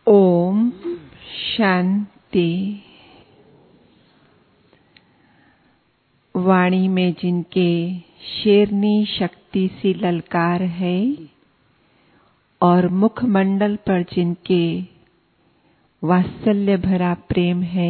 ओम शांति। वाणी में जिनके शेरनी शक्ति सी ललकार है और मुखमंडल पर जिनके वात्सल्य भरा प्रेम है,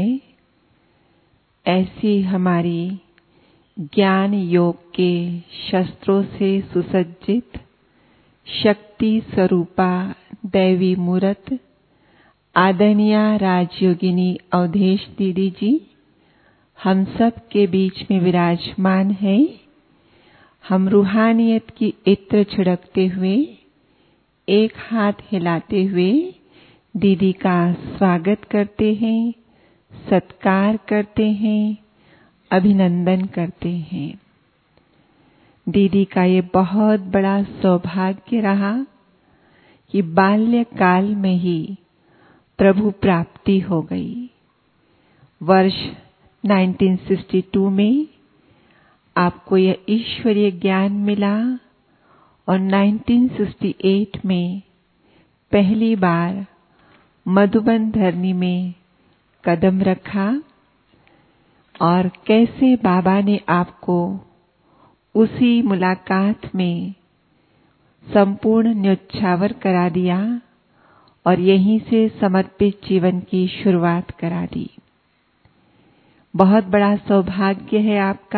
ऐसी हमारी ज्ञान योग के शस्त्रों से सुसज्जित शक्ति स्वरूपा दैवी मूर्त आदरणीय राजयोगिनी अवधेश दीदी जी हम सब के बीच में विराजमान है। हम रूहानियत की इत्र छिड़कते हुए, एक हाथ हिलाते हुए दीदी का स्वागत करते हैं, सत्कार करते हैं, अभिनंदन करते हैं। दीदी का ये बहुत बड़ा सौभाग्य रहा कि बाल्यकाल में ही प्रभु प्राप्ति हो गई। वर्ष 1962 में आपको यह ईश्वरीय ज्ञान मिला और 1968 में पहली बार मधुबन धरनी में कदम रखा और कैसे बाबा ने आपको उसी मुलाकात में संपूर्ण न्योछावर करा दिया और यहीं से समर्पित जीवन की शुरुआत करा दी। बहुत बड़ा सौभाग्य है आपका।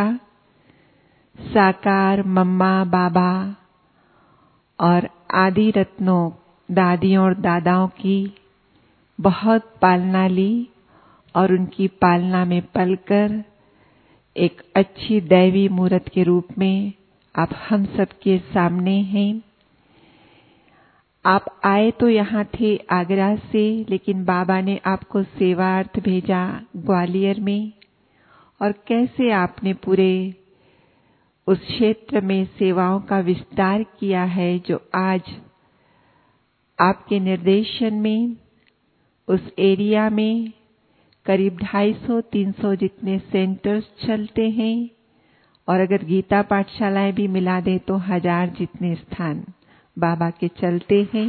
साकार मम्मा बाबा और आदि रत्नों दादियों और दादाओं की बहुत पालना ली और उनकी पालना में पलकर एक अच्छी दैवी मूर्त के रूप में आप हम सबके सामने हैं। आप आए तो यहाँ थे आगरा से, लेकिन बाबा ने आपको सेवार्थ भेजा ग्वालियर में, और कैसे आपने पूरे उस क्षेत्र में सेवाओं का विस्तार किया है, जो आज आपके निर्देशन में उस एरिया में करीब 250-300 जितने सेंटर्स चलते हैं, और अगर गीता पाठशालाएं भी मिला दें तो 1000 जितने स्थान बाबा के चलते हैं।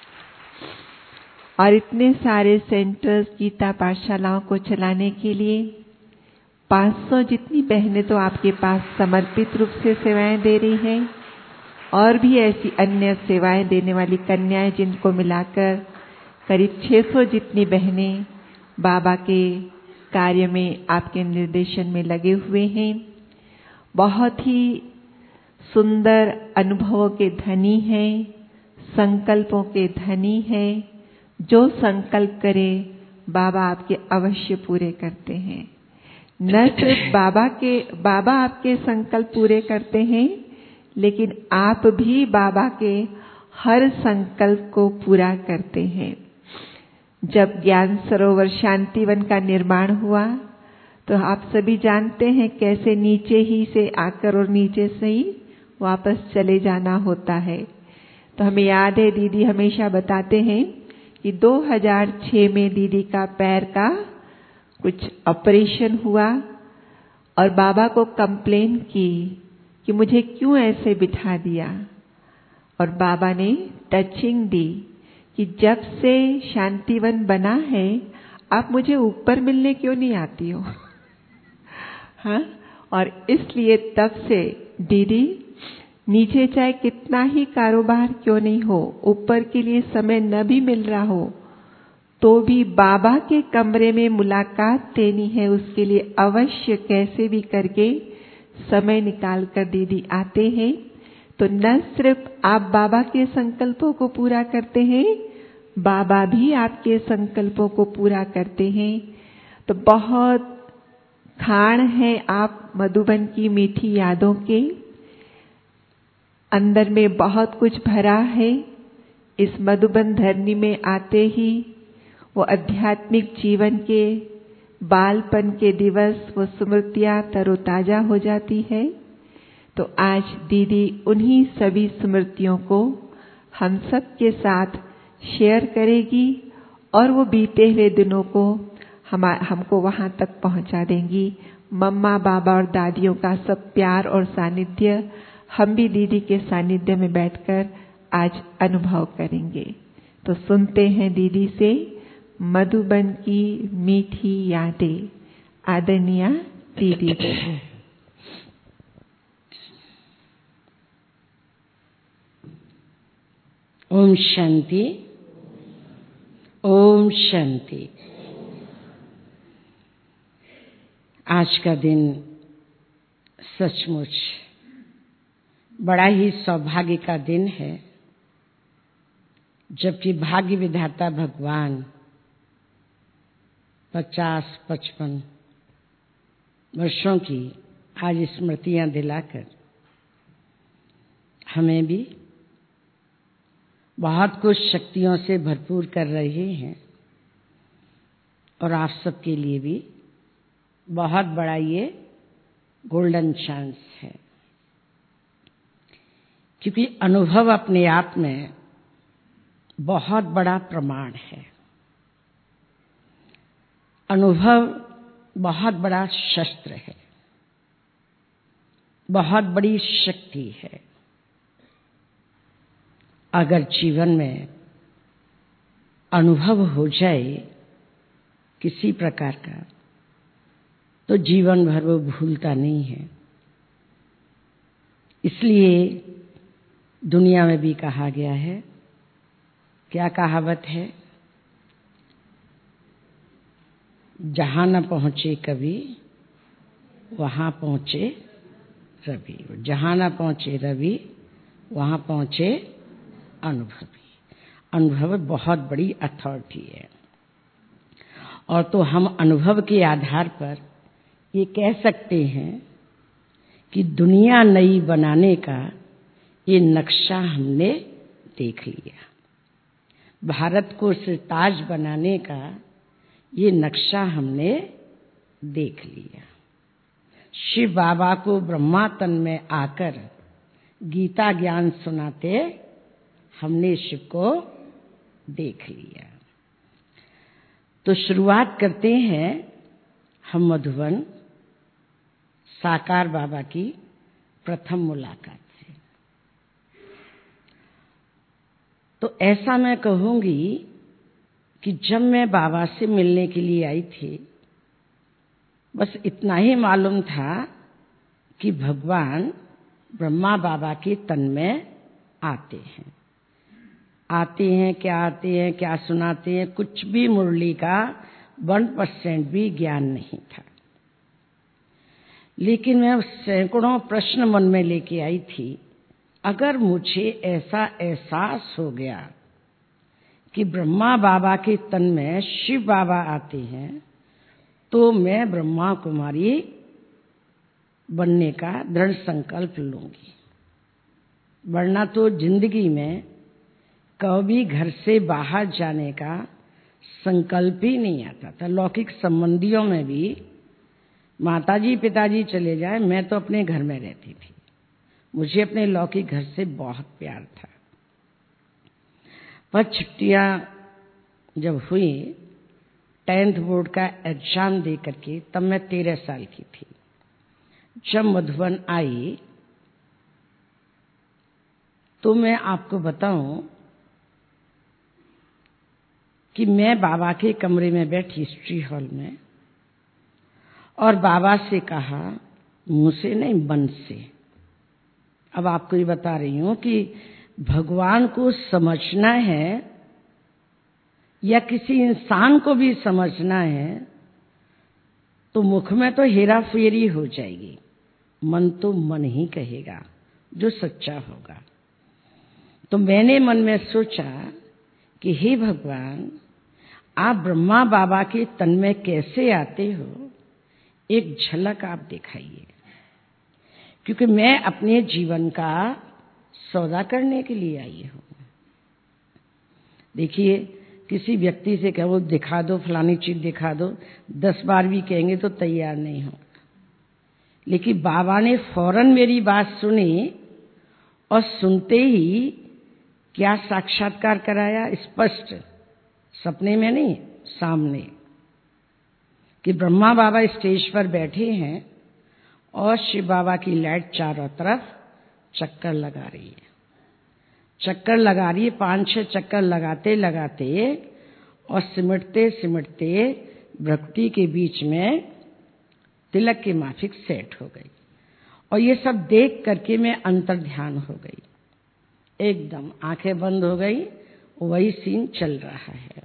और इतने सारे सेंटर्स गीता पाठशालाओं को चलाने के लिए 500 जितनी बहनें तो आपके पास समर्पित रूप से सेवाएं दे रही हैं, और भी ऐसी अन्य सेवाएं देने वाली कन्याएं जिनको मिलाकर करीब 600 जितनी बहनें बाबा के कार्य में आपके निर्देशन में लगे हुए हैं। बहुत ही सुंदर अनुभवों के धनी हैं, संकल्पों के धनी हैं। जो संकल्प करे बाबा आपके अवश्य पूरे करते हैं। न सिर्फ बाबा आपके संकल्प पूरे करते हैं, लेकिन आप भी बाबा के हर संकल्प को पूरा करते हैं। जब ज्ञान सरोवर शांतिवन का निर्माण हुआ तो आप सभी जानते हैं कैसे नीचे ही से आकर और नीचे से ही वापस चले जाना होता है। तो हमें याद है, दीदी हमेशा बताते हैं कि 2006 में दीदी का पैर का कुछ ऑपरेशन हुआ और बाबा को कंप्लेन की कि मुझे क्यों ऐसे बिठा दिया, और बाबा ने टचिंग दी कि जब से शांतिवन बना है आप मुझे ऊपर मिलने क्यों नहीं आती हो। हाँ, और इसलिए तब से दीदी नीचे चाहे कितना ही कारोबार क्यों नहीं हो, ऊपर के लिए समय न भी मिल रहा हो, तो भी बाबा के कमरे में मुलाकात देनी है, उसके लिए अवश्य कैसे भी करके समय निकाल कर दीदी आते हैं। तो न सिर्फ आप बाबा के संकल्पों को पूरा करते हैं, बाबा भी आपके संकल्पों को पूरा करते हैं। तो बहुत खान है आप मधुबन की मीठी यादों के, अंदर में बहुत कुछ भरा है। इस मधुबन धरनी में आते ही वो आध्यात्मिक जीवन के बालपन के दिवस, वो स्मृतियां तरोताजा हो जाती है। तो आज दीदी उन्हीं सभी स्मृतियों को हम सब के साथ शेयर करेगी और वो बीते हुए दिनों को हमको वहां तक पहुंचा देंगी। मम्मा बाबा और दादियों का सब प्यार और सानिध्य हम भी दीदी के सानिध्य में बैठकर आज अनुभव करेंगे। तो सुनते हैं दीदी से मधुबन की मीठी यादें। आदरणीय दीदी जी। ओम शांति, ओम शांति। आज का दिन सचमुच बड़ा ही सौभाग्य का दिन है, जबकि भाग्य विधाता भगवान 50-55 वर्षों की आज स्मृतियां दिलाकर हमें भी बहुत कुछ शक्तियों से भरपूर कर रहे हैं, और आप सबके लिए भी बहुत बड़ा ये गोल्डन चांस है, क्योंकि अनुभव अपने आप में बहुत बड़ा प्रमाण है। अनुभव बहुत बड़ा शस्त्र है, बहुत बड़ी शक्ति है। अगर जीवन में अनुभव हो जाए किसी प्रकार का, तो जीवन भर वो भूलता नहीं है। इसलिए दुनिया में भी कहा गया है, क्या कहावत है, जहां न पहुंचे कवि वहां पहुंचे रवि, जहां न पहुंचे रवि वहां पहुंचे अनुभवी। अनुभव बहुत बड़ी अथॉरिटी है, और तो हम अनुभव के आधार पर ये कह सकते हैं कि दुनिया नई बनाने का ये नक्शा हमने देख लिया। भारत को सिरताज बनाने का ये नक्शा हमने देख लिया। शिव बाबा को ब्रह्मा तन में आकर गीता ज्ञान सुनाते हमने शिव को देख लिया। तो शुरुआत करते हैं हम मधुबन साकार बाबा की प्रथम मुलाकात से। तो ऐसा मैं कहूंगी कि जब मैं बाबा से मिलने के लिए आई थी, बस इतना ही मालूम था कि भगवान ब्रह्मा बाबा के तन में आते हैं। क्या सुनाते हैं, कुछ भी मुरली का 1% भी ज्ञान नहीं था। लेकिन मैं सैकड़ों प्रश्न मन में लेके आई थी। अगर मुझे ऐसा एहसास हो गया कि ब्रह्मा बाबा के तन में शिव बाबा आते हैं, तो मैं ब्रह्मा कुमारी बनने का दृढ़ संकल्प लूंगी। वरना तो जिंदगी में कभी घर से बाहर जाने का संकल्प ही नहीं आता था। लौकिक संबंधियों में भी माताजी पिताजी चले जाए, मैं तो अपने घर में रहती थी। मुझे अपने लौकिक घर से बहुत प्यार था। पर छुट्टियां जब हुई 10th बोर्ड का एग्जाम दे करके, तब मैं 13 साल की थी। जब मधुबन आई तो मैं आपको बताऊं कि मैं बाबा के कमरे में बैठी हिस्ट्री हॉल में, और बाबा से कहा, मुंह से नहीं मन से। अब आपको ये बता रही हूं कि भगवान को समझना है या किसी इंसान को भी समझना है, तो मुख में तो हेरा फेरी हो जाएगी, मन तो मन ही कहेगा जो सच्चा होगा। तो मैंने मन में सोचा कि हे भगवान, आप ब्रह्मा बाबा के तन में कैसे आते हो, एक झलक आप दिखाइए, क्योंकि मैं अपने जीवन का सौदा करने के लिए आई हूं। देखिए, किसी व्यक्ति से कहो दिखा दो, फलानी चीज दिखा दो, 10 बार भी कहेंगे तो तैयार नहीं हो। लेकिन बाबा ने फौरन मेरी बात सुनी, और सुनते ही क्या साक्षात्कार कराया, स्पष्ट, सपने में नहीं, सामने, कि ब्रह्मा बाबा स्टेज पर बैठे हैं और शिव बाबा की लाइट चारों तरफ चक्कर लगा रही है। चक्कर लगा रही है, 5-6 चक्कर लगाते लगाते और सिमटते सिमटते भ्रुकुटी के बीच में तिलक की माफिक सेट हो गई। और ये सब देख करके मैं अंतर्ध्यान हो गई, एकदम आंखें बंद हो गई, वही सीन चल रहा है।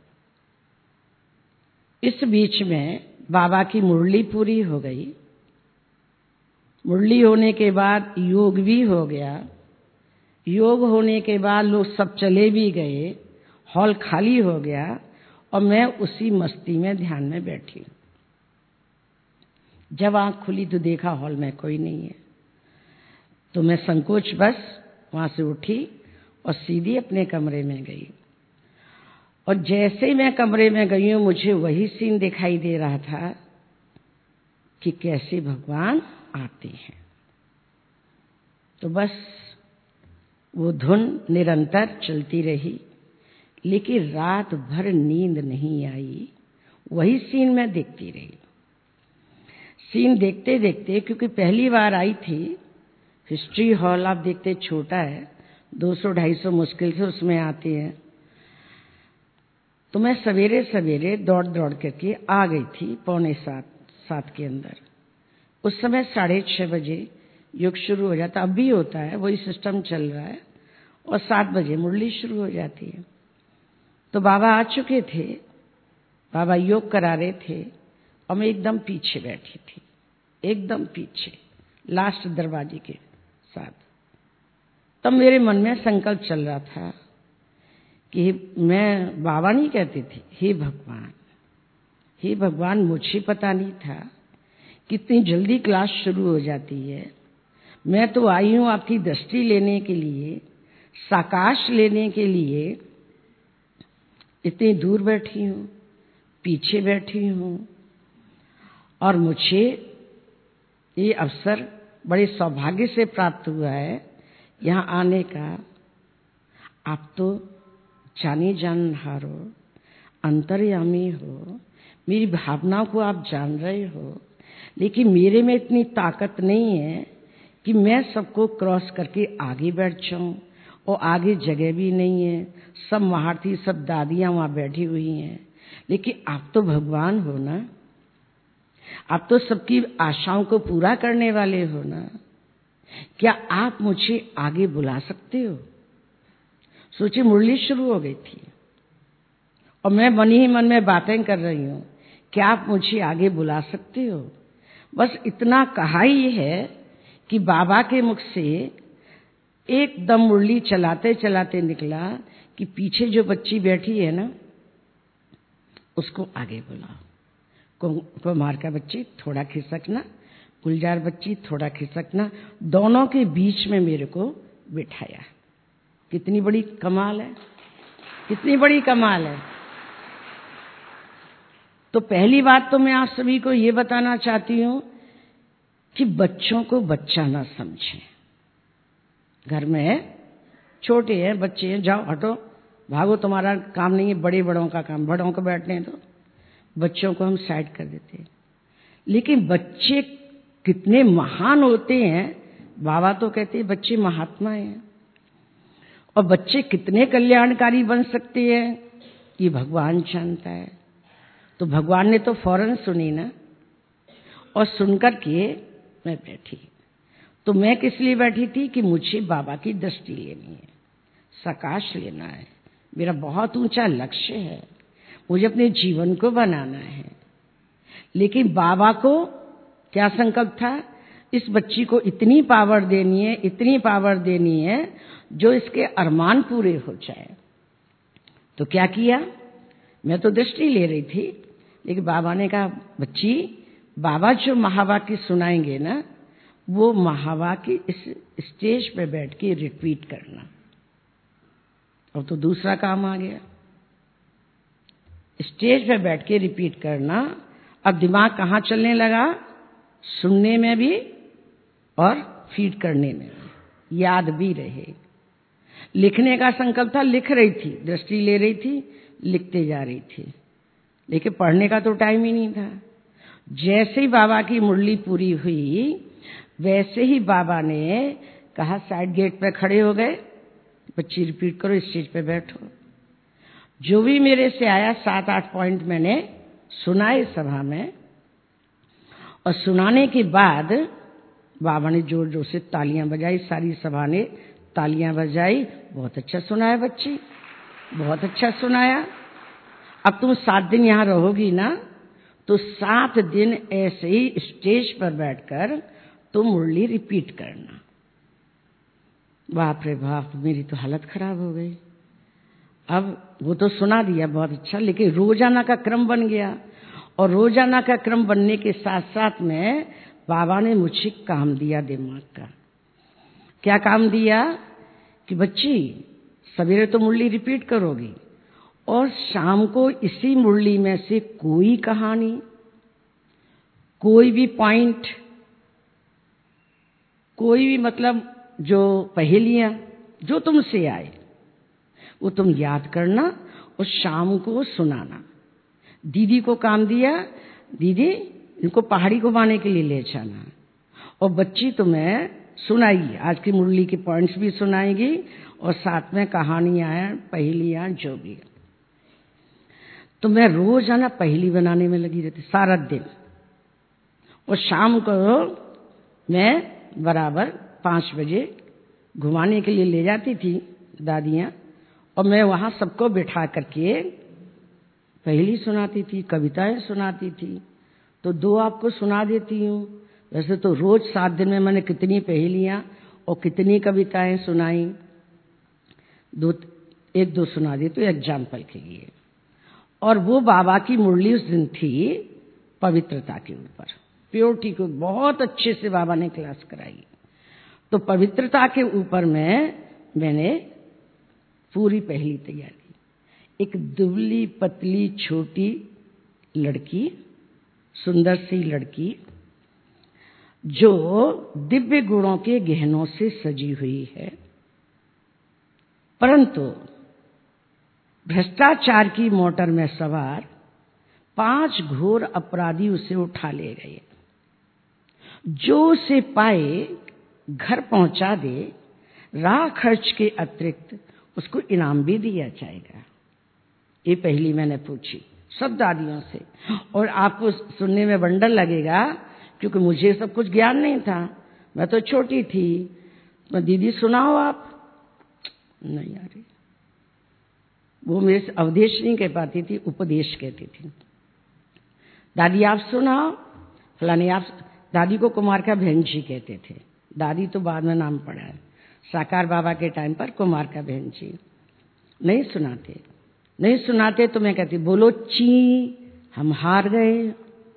इस बीच में बाबा की मुरली पूरी हो गई। मुरली होने के बाद योग भी हो गया। योग होने के बाद लोग सब चले भी गए, हॉल खाली हो गया और मैं उसी मस्ती में ध्यान में बैठी। जब आंख खुली तो देखा हॉल में कोई नहीं है, तो मैं संकोच बस वहां से उठी और सीधी अपने कमरे में गई। और जैसे ही मैं कमरे में गई हूं, मुझे वही सीन दिखाई दे रहा था कि कैसे भगवान आते हैं। तो बस वो धुन निरंतर चलती रही, लेकिन रात भर नींद नहीं आई। वही सीन मैं देखती रही। सीन देखते देखते, क्योंकि पहली बार आई थी, हिस्ट्री हॉल आप देखते छोटा है, 200-250 मुश्किल से उसमें आते हैं। तो मैं सवेरे सवेरे दौड़ दौड़ करके आ गई थी 6:45 के अंदर। उस समय 6:30 बजे योग शुरू हो जाता, अब भी होता है, वही सिस्टम चल रहा है। और 7 बजे मुरली शुरू हो जाती है। तो बाबा आ चुके थे, बाबा योग करा रहे थे और मैं एकदम पीछे बैठी थी, एकदम पीछे लास्ट दरवाजे के साथ। तब मेरे मन में संकल्प चल रहा था कि मैं बाबा नहीं कहती थी, हे भगवान, हे भगवान। मुझे पता नहीं था कितनी जल्दी क्लास शुरू हो जाती है। मैं तो आई हूं आपकी दृष्टि लेने के लिए, साकाश लेने के लिए। इतनी दूर बैठी हूं, पीछे बैठी हूं, और मुझे ये अवसर बड़े सौभाग्य से प्राप्त हुआ है यहां आने का। आप तो जानी जानहार हो, अंतर्यामी हो, मेरी भावनाओं को आप जान रहे हो, लेकिन मेरे में इतनी ताकत नहीं है कि मैं सबको क्रॉस करके आगे बैठ जाऊं। और आगे जगह भी नहीं है, सब महारथी, सब दादियां वहां बैठी हुई हैं। लेकिन आप तो भगवान हो ना, आप तो सबकी आशाओं को पूरा करने वाले हो ना। क्या आप मुझे आगे बुला सकते हो? सोचिए, मुरली शुरू हो गई थी और मैं मन ही मन में बातें कर रही हूं, क्या आप मुझे आगे बुला सकते हो? बस इतना कहा ही है कि बाबा के मुख से एकदम मुरली चलाते चलाते निकला कि पीछे जो बच्ची बैठी है ना, उसको आगे बुलाओ। कुमार का बच्ची थोड़ा खिसकना, गुलजार बच्ची थोड़ा खिसकना, दोनों के बीच में मेरे को बिठाया। कितनी बड़ी कमाल है, कितनी बड़ी कमाल है। तो पहली बात तो मैं आप सभी को ये बताना चाहती हूं कि बच्चों को बच्चा ना समझें। घर में छोटे हैं बच्चे हैं, जाओ हटो भागो, तुम्हारा काम नहीं है, बड़े बड़ों का काम, बड़ों को बैठने दो। बच्चों को हम साइड कर देते हैं। लेकिन बच्चे कितने महान होते हैं, बाबा तो कहते हैं बच्चे महात्मा हैं। और बच्चे कितने कल्याणकारी बन सकते हैं ये भगवान जानता है। तो भगवान ने तो फौरन सुनी ना, और सुनकर के मैं बैठी। तो मैं किस लिए बैठी थी कि मुझे बाबा की दृष्टि लेनी है, साकाश लेना है। मेरा बहुत ऊंचा लक्ष्य है, मुझे अपने जीवन को बनाना है। लेकिन बाबा को क्या संकल्प था, इस बच्ची को इतनी पावर देनी है, इतनी पावर देनी है जो इसके अरमान पूरे हो जाए। तो क्या किया, मैं तो दृष्टि ले रही थी, लेकिन बाबा ने कहा बच्ची, बाबा जो महावाक्य सुनाएंगे ना, वो महावाक्य इस स्टेज पे बैठ के रिपीट करना। और तो दूसरा काम आ गया, स्टेज पे बैठ के रिपीट करना। अब दिमाग कहाँ चलने लगा, सुनने में भी और फीड करने में भी, याद भी रहे। लिखने का संकल्प था, लिख रही थी, दृष्टि ले रही थी, लिखते जा रही थी, लेकिन पढ़ने का तो टाइम ही नहीं था। जैसे ही बाबा की मुरली पूरी हुई, वैसे ही बाबा ने कहा साइड गेट पर खड़े हो गए, बच्ची रिपीट करो, स्टेज पे बैठो। जो भी मेरे से आया 7-8 पॉइंट मैंने सुनाए सभा में, और सुनाने के बाद बाबा ने जोर जोर से तालियां बजाई, सारी सभा ने तालियां बजाई। बहुत अच्छा सुनाया बच्ची, बहुत अच्छा सुनाया। अब तुम 7 दिन यहाँ रहोगी ना, तो 7 दिन ऐसे ही स्टेज पर बैठकर तुम मुरली रिपीट करना। बाप रे बाप, मेरी तो हालत खराब हो गई। अब वो तो सुना दिया बहुत अच्छा, लेकिन रोजाना का क्रम बन गया, और रोजाना का क्रम बनने के साथ साथ में बाबा ने मुझे काम दिया दिमाग का। क्या काम दिया कि बच्ची सवेरे तो मुरली रिपीट करोगी, और शाम को इसी मुरली में से कोई कहानी, कोई भी पॉइंट, कोई भी मतलब जो पहेलियां जो तुमसे आए वो तुम याद करना और शाम को सुनाना। दीदी को काम दिया, दीदी इनको पहाड़ी घुमाने के लिए ले जाना, और बच्ची तुम्हें सुनाएगी, आज की मुरली के पॉइंट्स भी सुनाएगी और साथ में कहानियां, पहेलियां जो भी। तो मैं रोज आना पहेली बनाने में लगी रहती सारा दिन, और शाम को मैं बराबर 5 बजे घुमाने के लिए ले जाती थी दादियाँ, और मैं वहाँ सबको बिठा करके पहेली सुनाती थी, कविताएं सुनाती थी। तो 2 आपको सुना देती हूँ। वैसे तो रोज 7 दिन में मैंने कितनी पहेलियां और कितनी कविताएं सुनाई, 1-2 सुना दी तो एग्जाम्पल के लिए। और वो बाबा की मुरली उस दिन थी पवित्रता के ऊपर, प्योरिटी को बहुत अच्छे से बाबा ने क्लास कराई। तो पवित्रता के ऊपर मैंने पूरी पहेली तैयार की। एक दुबली पतली छोटी लड़की, सुंदर सी लड़की, जो दिव्य गुणों के गहनों से सजी हुई है, परंतु भ्रष्टाचार की मोटर में सवार 5 घोर अपराधी उसे उठा ले गए। जो उसे पाए घर पहुंचा दे, राह खर्च के अतिरिक्त उसको इनाम भी दिया जाएगा। ये पहली मैंने पूछी सब दादियों से, और आपको सुनने में वंडर लगेगा क्योंकि मुझे सब कुछ ज्ञान नहीं था, मैं तो छोटी थी। तो दीदी सुनाओ आप, नहीं आ रही। वो मेरे से अवदेश नहीं कह पाती थी, उपदेश कहती थी। दादी आप सुनाओ, फलानी आप। दादी को कुमार का बहन जी कहते थे, दादी तो बाद में नाम पड़ा है। साकार बाबा के टाइम पर कुमार का बहन जी। नहीं सुनाते तो मैं कहती बोलो ची, हम हार गए।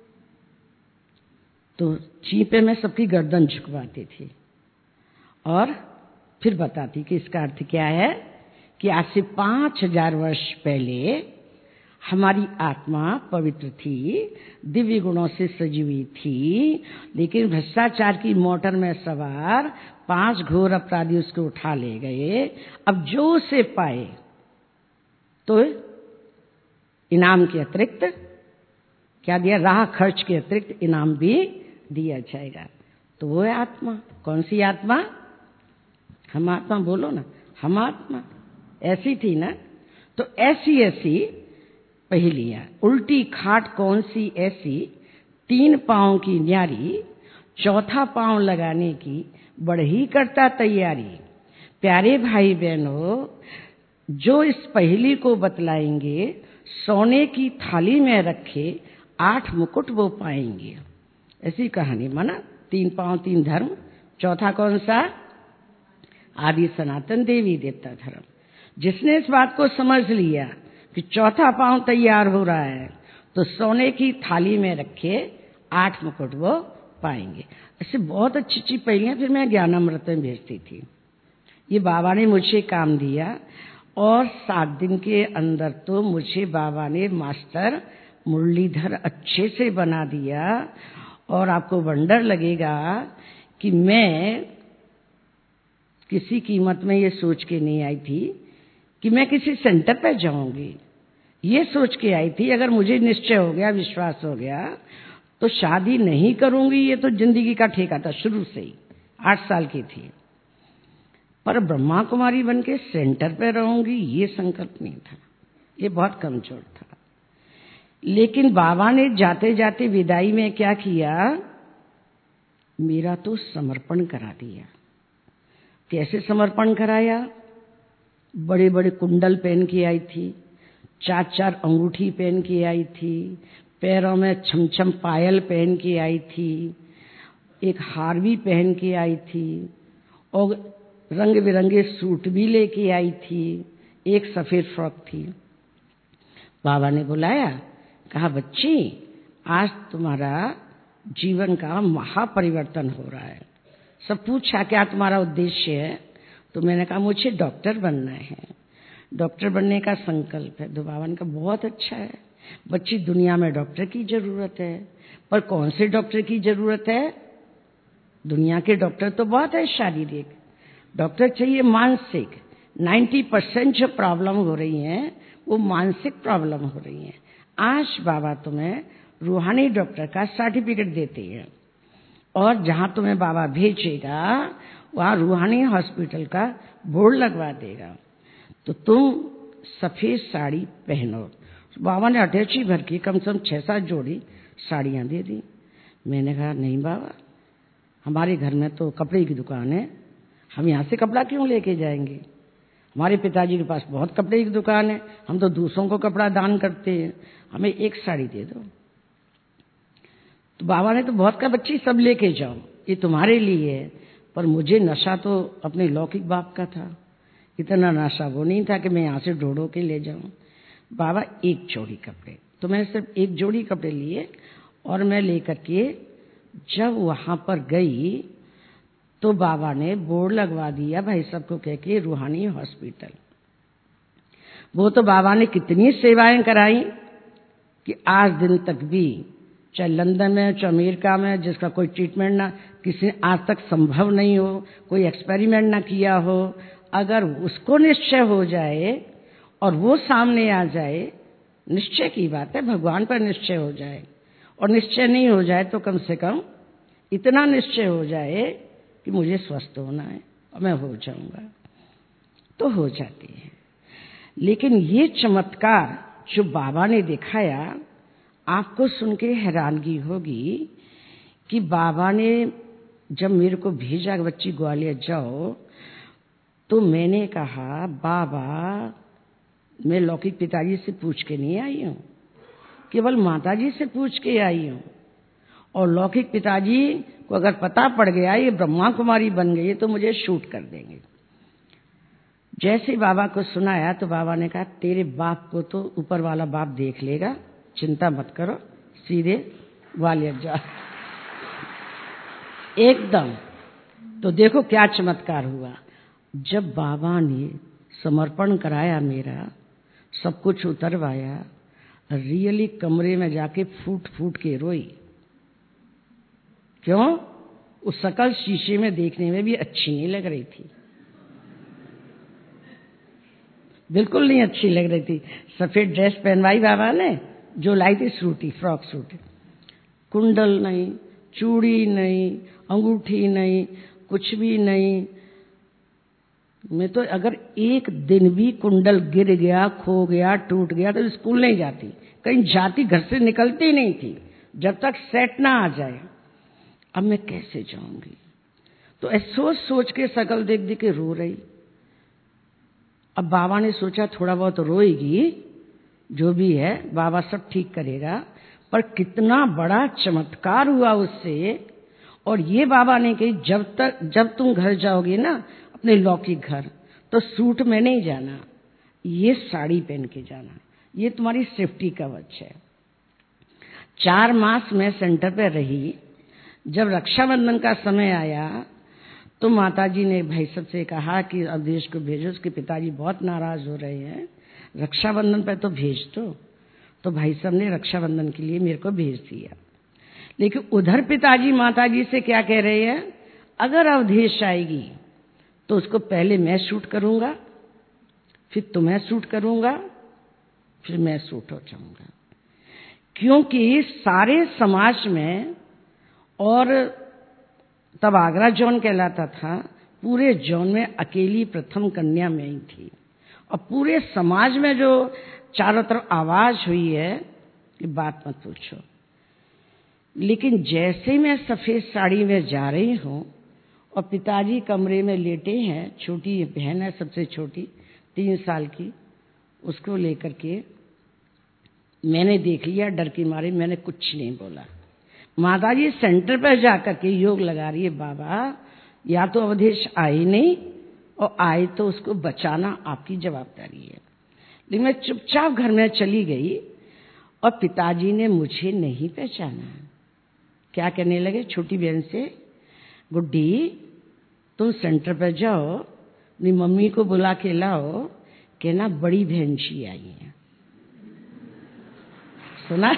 तो ची पे मैं सबकी गर्दन झुकवाती थी और फिर बताती कि इसका अर्थ क्या है कि आज से 5000 वर्ष पहले हमारी आत्मा पवित्र थी, दिव्य गुणों से सजी हुई थी, लेकिन भ्रष्टाचार की मोटर में सवार 5 घोर अपराधी उसको उठा ले गए। अब जो उसे पाए तो इनाम के अतिरिक्त क्या दिया, राह खर्च के अतिरिक्त इनाम भी दिया जाएगा। तो वो है आत्मा। कौन सी आत्मा? हम आत्मा, बोलो ना, हम आत्मा। ऐसी थी ना। तो ऐसी ऐसी पहेलियां। उल्टी खाट कौन सी ऐसी, 3 पांव की न्यारी, चौथा पांव लगाने की बढ़ही करता तैयारी। प्यारे भाई बहनों, जो इस पहेली को बतलाएंगे, सोने की थाली में रखे 8 मुकुट वो पाएंगे। ऐसी कहानी माना 3 पांव 3 धर्म, चौथा कौन सा? आदि सनातन देवी देवता धर्म। जिसने इस बात को समझ लिया कि चौथा पांव तैयार हो रहा है तो सोने की थाली में रखे 8 मुकुट वो पाएंगे। ऐसे बहुत अच्छी अच्छी पहेलियां फिर मैं ज्ञानामृत में भेजती थी। ये बाबा ने मुझे काम दिया, और 7 दिन के अंदर तो मुझे बाबा ने मास्टर मुरलीधर अच्छे से बना दिया। और आपको वंडर लगेगा कि मैं किसी कीमत में ये सोच के नहीं आई थी कि मैं किसी सेंटर पर जाऊंगी। ये सोच के आई थी अगर मुझे निश्चय हो गया, विश्वास हो गया तो शादी नहीं करूंगी। ये तो जिंदगी का ठेका था शुरू से ही। 8 साल की थी, पर ब्रह्मा कुमारी बन के सेंटर पे रहूंगी ये संकल्प नहीं था, ये बहुत कमजोर था। लेकिन बाबा ने जाते जाते विदाई में क्या किया, मेरा तो समर्पण करा दिया। कैसे समर्पण कराया? बड़े बड़े कुंडल पहन के आई थी, 4-4 अंगूठी पहन के आई थी, पैरों में छमछम पायल पहन के आई थी, एक हार भी पहन के आई थी और रंग बिरंगे सूट भी लेके आई थी, एक सफेद फ्रॉक थी। बाबा ने बुलाया, कहा बच्ची आज तुम्हारा जीवन का महापरिवर्तन हो रहा है। सब पूछा क्या तुम्हारा उद्देश्य है, तो मैंने कहा मुझे डॉक्टर बनना है, डॉक्टर बनने का संकल्प है। तो बाबा ने कहा बहुत अच्छा है बच्ची, दुनिया में डॉक्टर की जरूरत है, पर कौन से डॉक्टर की जरूरत है? दुनिया के डॉक्टर तो बहुत है शारीरिक, डॉक्टर चाहिए मानसिक। 90% जो प्रॉब्लम हो रही हैं वो मानसिक प्रॉब्लम हो रही हैं। आज बाबा तुम्हें रूहानी डॉक्टर का सर्टिफिकेट देते हैं और जहां तुम्हें बाबा भेजेगा वहां रूहानी हॉस्पिटल का बोर्ड लगवा देगा, तो तुम सफेद साड़ी पहनो। बाबा ने अटैची भर की कम से कम 6-7 जोड़ी साड़ियां दे दी। मैंने कहा नहीं बाबा, हमारे घर में तो कपड़े की दुकान है, हम यहाँ से कपड़ा क्यों लेके जाएंगे? हमारे पिताजी के पास बहुत कपड़े की दुकान है, हम तो दूसरों को कपड़ा दान करते हैं, हमें एक साड़ी दे दो। तो बाबा ने तो बहुत कहा बच्ची सब लेके जाओ, ये तुम्हारे लिए है। पर मुझे नशा तो अपने लौकिक बाप का था, इतना नशा वो नहीं था कि मैं यहाँ से ढूंढो के ले जाऊं। बाबा एक जोड़ी कपड़े, तो मैंने सिर्फ एक जोड़ी कपड़े लिए और मैं लेकर के जब वहां पर गई तो बाबा ने बोर्ड लगवा दिया भाई सबको कह के रूहानी हॉस्पिटल। वो तो बाबा ने कितनी सेवाएं कराई कि आज दिन तक भी, चाहे लंदन में चाहे अमेरिका में, जिसका कोई ट्रीटमेंट ना किसी ने आज तक संभव नहीं हो, कोई एक्सपेरिमेंट ना किया हो, अगर उसको निश्चय हो जाए और वो सामने आ जाए, निश्चय की बात है, भगवान पर निश्चय हो जाए, और निश्चय नहीं हो जाए तो कम से कम इतना निश्चय हो जाए कि मुझे स्वस्थ होना है और मैं हो जाऊंगा, तो हो जाती है। लेकिन ये चमत्कार जो बाबा ने दिखाया, आपको सुन के हैरानगी होगी कि बाबा ने जब मेरे को भेजा बच्ची ग्वालियर जाओ, तो मैंने कहा बाबा मैं लौकिक पिताजी से पूछ के नहीं आई हूं, केवल माताजी से पूछ के आई हूं, और लौकिक पिताजी को अगर पता पड़ गया ये ब्रह्मा कुमारी बन गई तो मुझे शूट कर देंगे। जैसे बाबा को सुनाया तो बाबा ने कहा तेरे बाप को तो ऊपर वाला बाप देख लेगा, चिंता मत करो, सीधे ग्वालियर जा एकदम। तो देखो क्या चमत्कार हुआ, जब बाबा ने समर्पण कराया, मेरा सब कुछ उतरवाया, रियली कमरे में जाके फूट फूट के रोई। क्यों? उस शकल शीशे में देखने में भी अच्छी नहीं लग रही थी, बिल्कुल नहीं अच्छी लग रही थी। सफेद ड्रेस पहनवाई बाबा ने, जो लाई थी सूटी, फ्रॉक सूट, कुंडल नहीं, चूड़ी नहीं, अंगूठी नहीं, कुछ भी नहीं। मैं तो अगर एक दिन भी कुंडल गिर गया, खो गया, टूट गया तो स्कूल नहीं जाती, कहीं जाती, घर से निकलती नहीं थी जब तक सेट ना आ जाए। अब मैं कैसे जाऊंगी? तो सोच सोच के शकल देख देख के रो रही। अब बाबा ने सोचा थोड़ा बहुत रोएगी, जो भी है बाबा सब ठीक करेगा, पर कितना बड़ा चमत्कार हुआ उससे। और ये बाबा ने कही जब तुम घर जाओगे ना अपने लौकिक घर, तो सूट में नहीं जाना, ये साड़ी पहन के जाना, ये तुम्हारी सेफ्टी कवच है। 4 मास मैं सेंटर पे रही। जब रक्षाबंधन का समय आया तो माताजी ने भाई साहब से कहा कि अवधेश को भेजो, उसके पिताजी बहुत नाराज हो रहे हैं, रक्षाबंधन पर तो भेज दो। तो भाई साहब ने रक्षाबंधन के लिए मेरे को भेज दिया। लेकिन उधर पिताजी माताजी से क्या कह रहे हैं, अगर अवधेश आएगी तो उसको पहले मैं शूट करूंगा, फिर तुम्हें शूट करूंगा, फिर मैं शूट हो जाऊंगा। क्योंकि सारे समाज में, और तब आगरा जोन कहलाता था, पूरे जौन में अकेली प्रथम कन्या में ही थी। और पूरे समाज में जो चारों तरफ आवाज हुई है कि बात मत पूछो। लेकिन जैसे ही मैं सफेद साड़ी में जा रही हूं और पिताजी कमरे में लेटे हैं, छोटी बहन है सबसे छोटी 3 साल की, उसको लेकर के मैंने देख लिया, डर की मारी मैंने कुछ नहीं बोला। माताजी सेंटर पर जाकर के योग लगा रही है, बाबा या तो अवधेश आए नहीं और आए तो उसको बचाना आपकी जवाबदारी है। लेकिन मैं चुपचाप घर में चली गई और पिताजी ने मुझे नहीं पहचाना। क्या कहने लगे छोटी बहन से, गुड्डी तुम सेंटर पर जाओ, अपनी मम्मी को बुला के लाओ, कहना बड़ी बहन जी आई है। सुना?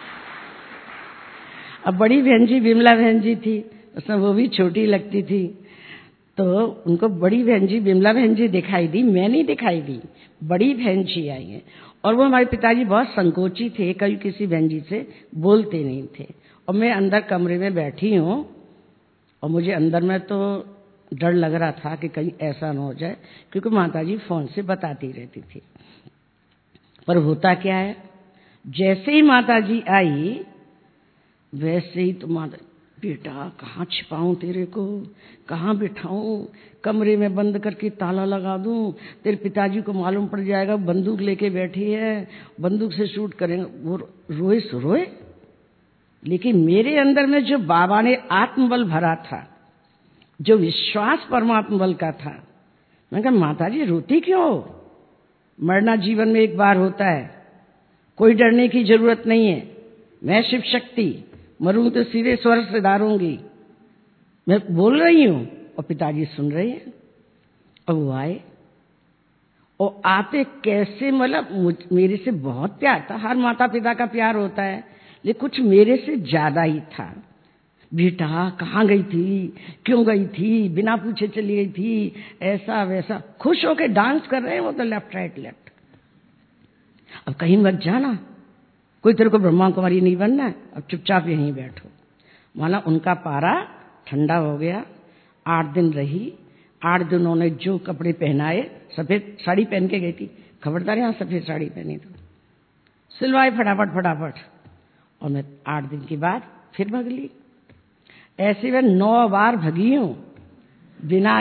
अब बड़ी बहन जी विमला बहन जी थी, उसमें वो भी छोटी लगती थी, तो उनको बड़ी बहन जी विमला बहन जी दिखाई दी, मैं नहीं दिखाई दी, बड़ी बहन जी आई है। और वो हमारे पिताजी बहुत संकोची थे, कभी किसी बहन जी से बोलते नहीं थे। और मैं अंदर कमरे में बैठी हूं और मुझे अंदर में तो डर लग रहा था कि कहीं ऐसा न हो जाए, क्योंकि माताजी फोन से बताती रहती थी। पर होता क्या है, जैसे ही माताजी आई वैसे ही तो माता, बेटा कहाँ छिपाऊं तेरे को, कहाँ बिठाऊं, कमरे में बंद करके ताला लगा दूं, तेरे पिताजी को मालूम पड़ जाएगा बंदूक लेके बैठी है, बंदूक से शूट करेंगे। वो रोए सो रोए, लेकिन मेरे अंदर में जो बाबा ने आत्मबल भरा था, जो विश्वास परमात्मा बल का था, मैंने कहा माताजी रोती क्यों, मरना जीवन में एक बार होता है, कोई डरने की जरूरत नहीं है, मैं शिव शक्ति, मरूं तो सीधे स्वर्ग से दारूंगी, मैं बोल रही हूं। और पिताजी सुन रहे हैं। और वो आए और आते कैसे, मतलब मेरे से बहुत प्यार था, हर माता पिता का प्यार होता है, लेकिन कुछ मेरे से ज्यादा ही था। बेटा कहाँ गई थी, क्यों गई थी, बिना पूछे चली गई थी, ऐसा वैसा, खुश होके डांस कर रहे हैं वो तो लेफ्ट राइट लेफ्ट। अब कहीं मत जाना, कोई तेरे को ब्रह्मा कुमारी नहीं बनना है, अब चुपचाप यहीं बैठो। माना उनका पारा ठंडा हो गया। 8 दिन रही, 8 दिन उन्होंने जो कपड़े पहनाए, सफेद साड़ी पहन के गई थी, खबरदार यहां सफेद साड़ी पहनी तो सिलवाए फटाफट फटाफट। और मैं 8 दिन के बाद फिर भग ली। ऐसे मैं 9 बार भगी हूं, बिना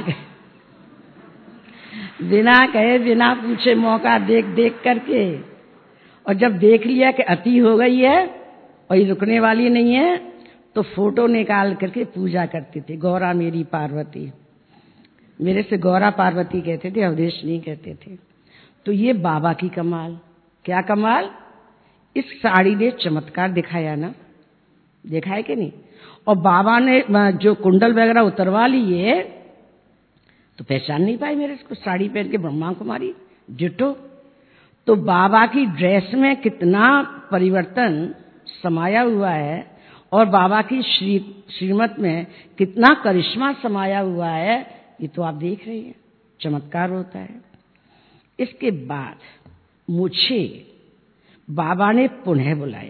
कहे बिना पूछे, मौका देख देख करके। और जब देख लिया कि अति हो गई है और ये रुकने वाली नहीं है, तो फोटो निकाल करके पूजा करती थी, गौरा मेरी पार्वती। मेरे से गौरा पार्वती कहते थे, अवधेश नहीं कहते थे। तो ये बाबा की कमाल। क्या कमाल, इस साड़ी ने चमत्कार दिखाया ना, देखा है कि नहीं। और बाबा ने जो कुंडल वगैरह उतरवा लिए तो पहचान नहीं पाई मेरे को, साड़ी पहन के ब्रह्मा कुमारी डिटो। तो बाबा की ड्रेस में कितना परिवर्तन समाया हुआ है और बाबा की श्रीमत में कितना करिश्मा समाया हुआ है, ये तो आप देख रही हैं, चमत्कार होता है। इसके बाद मुझे बाबा ने पुनः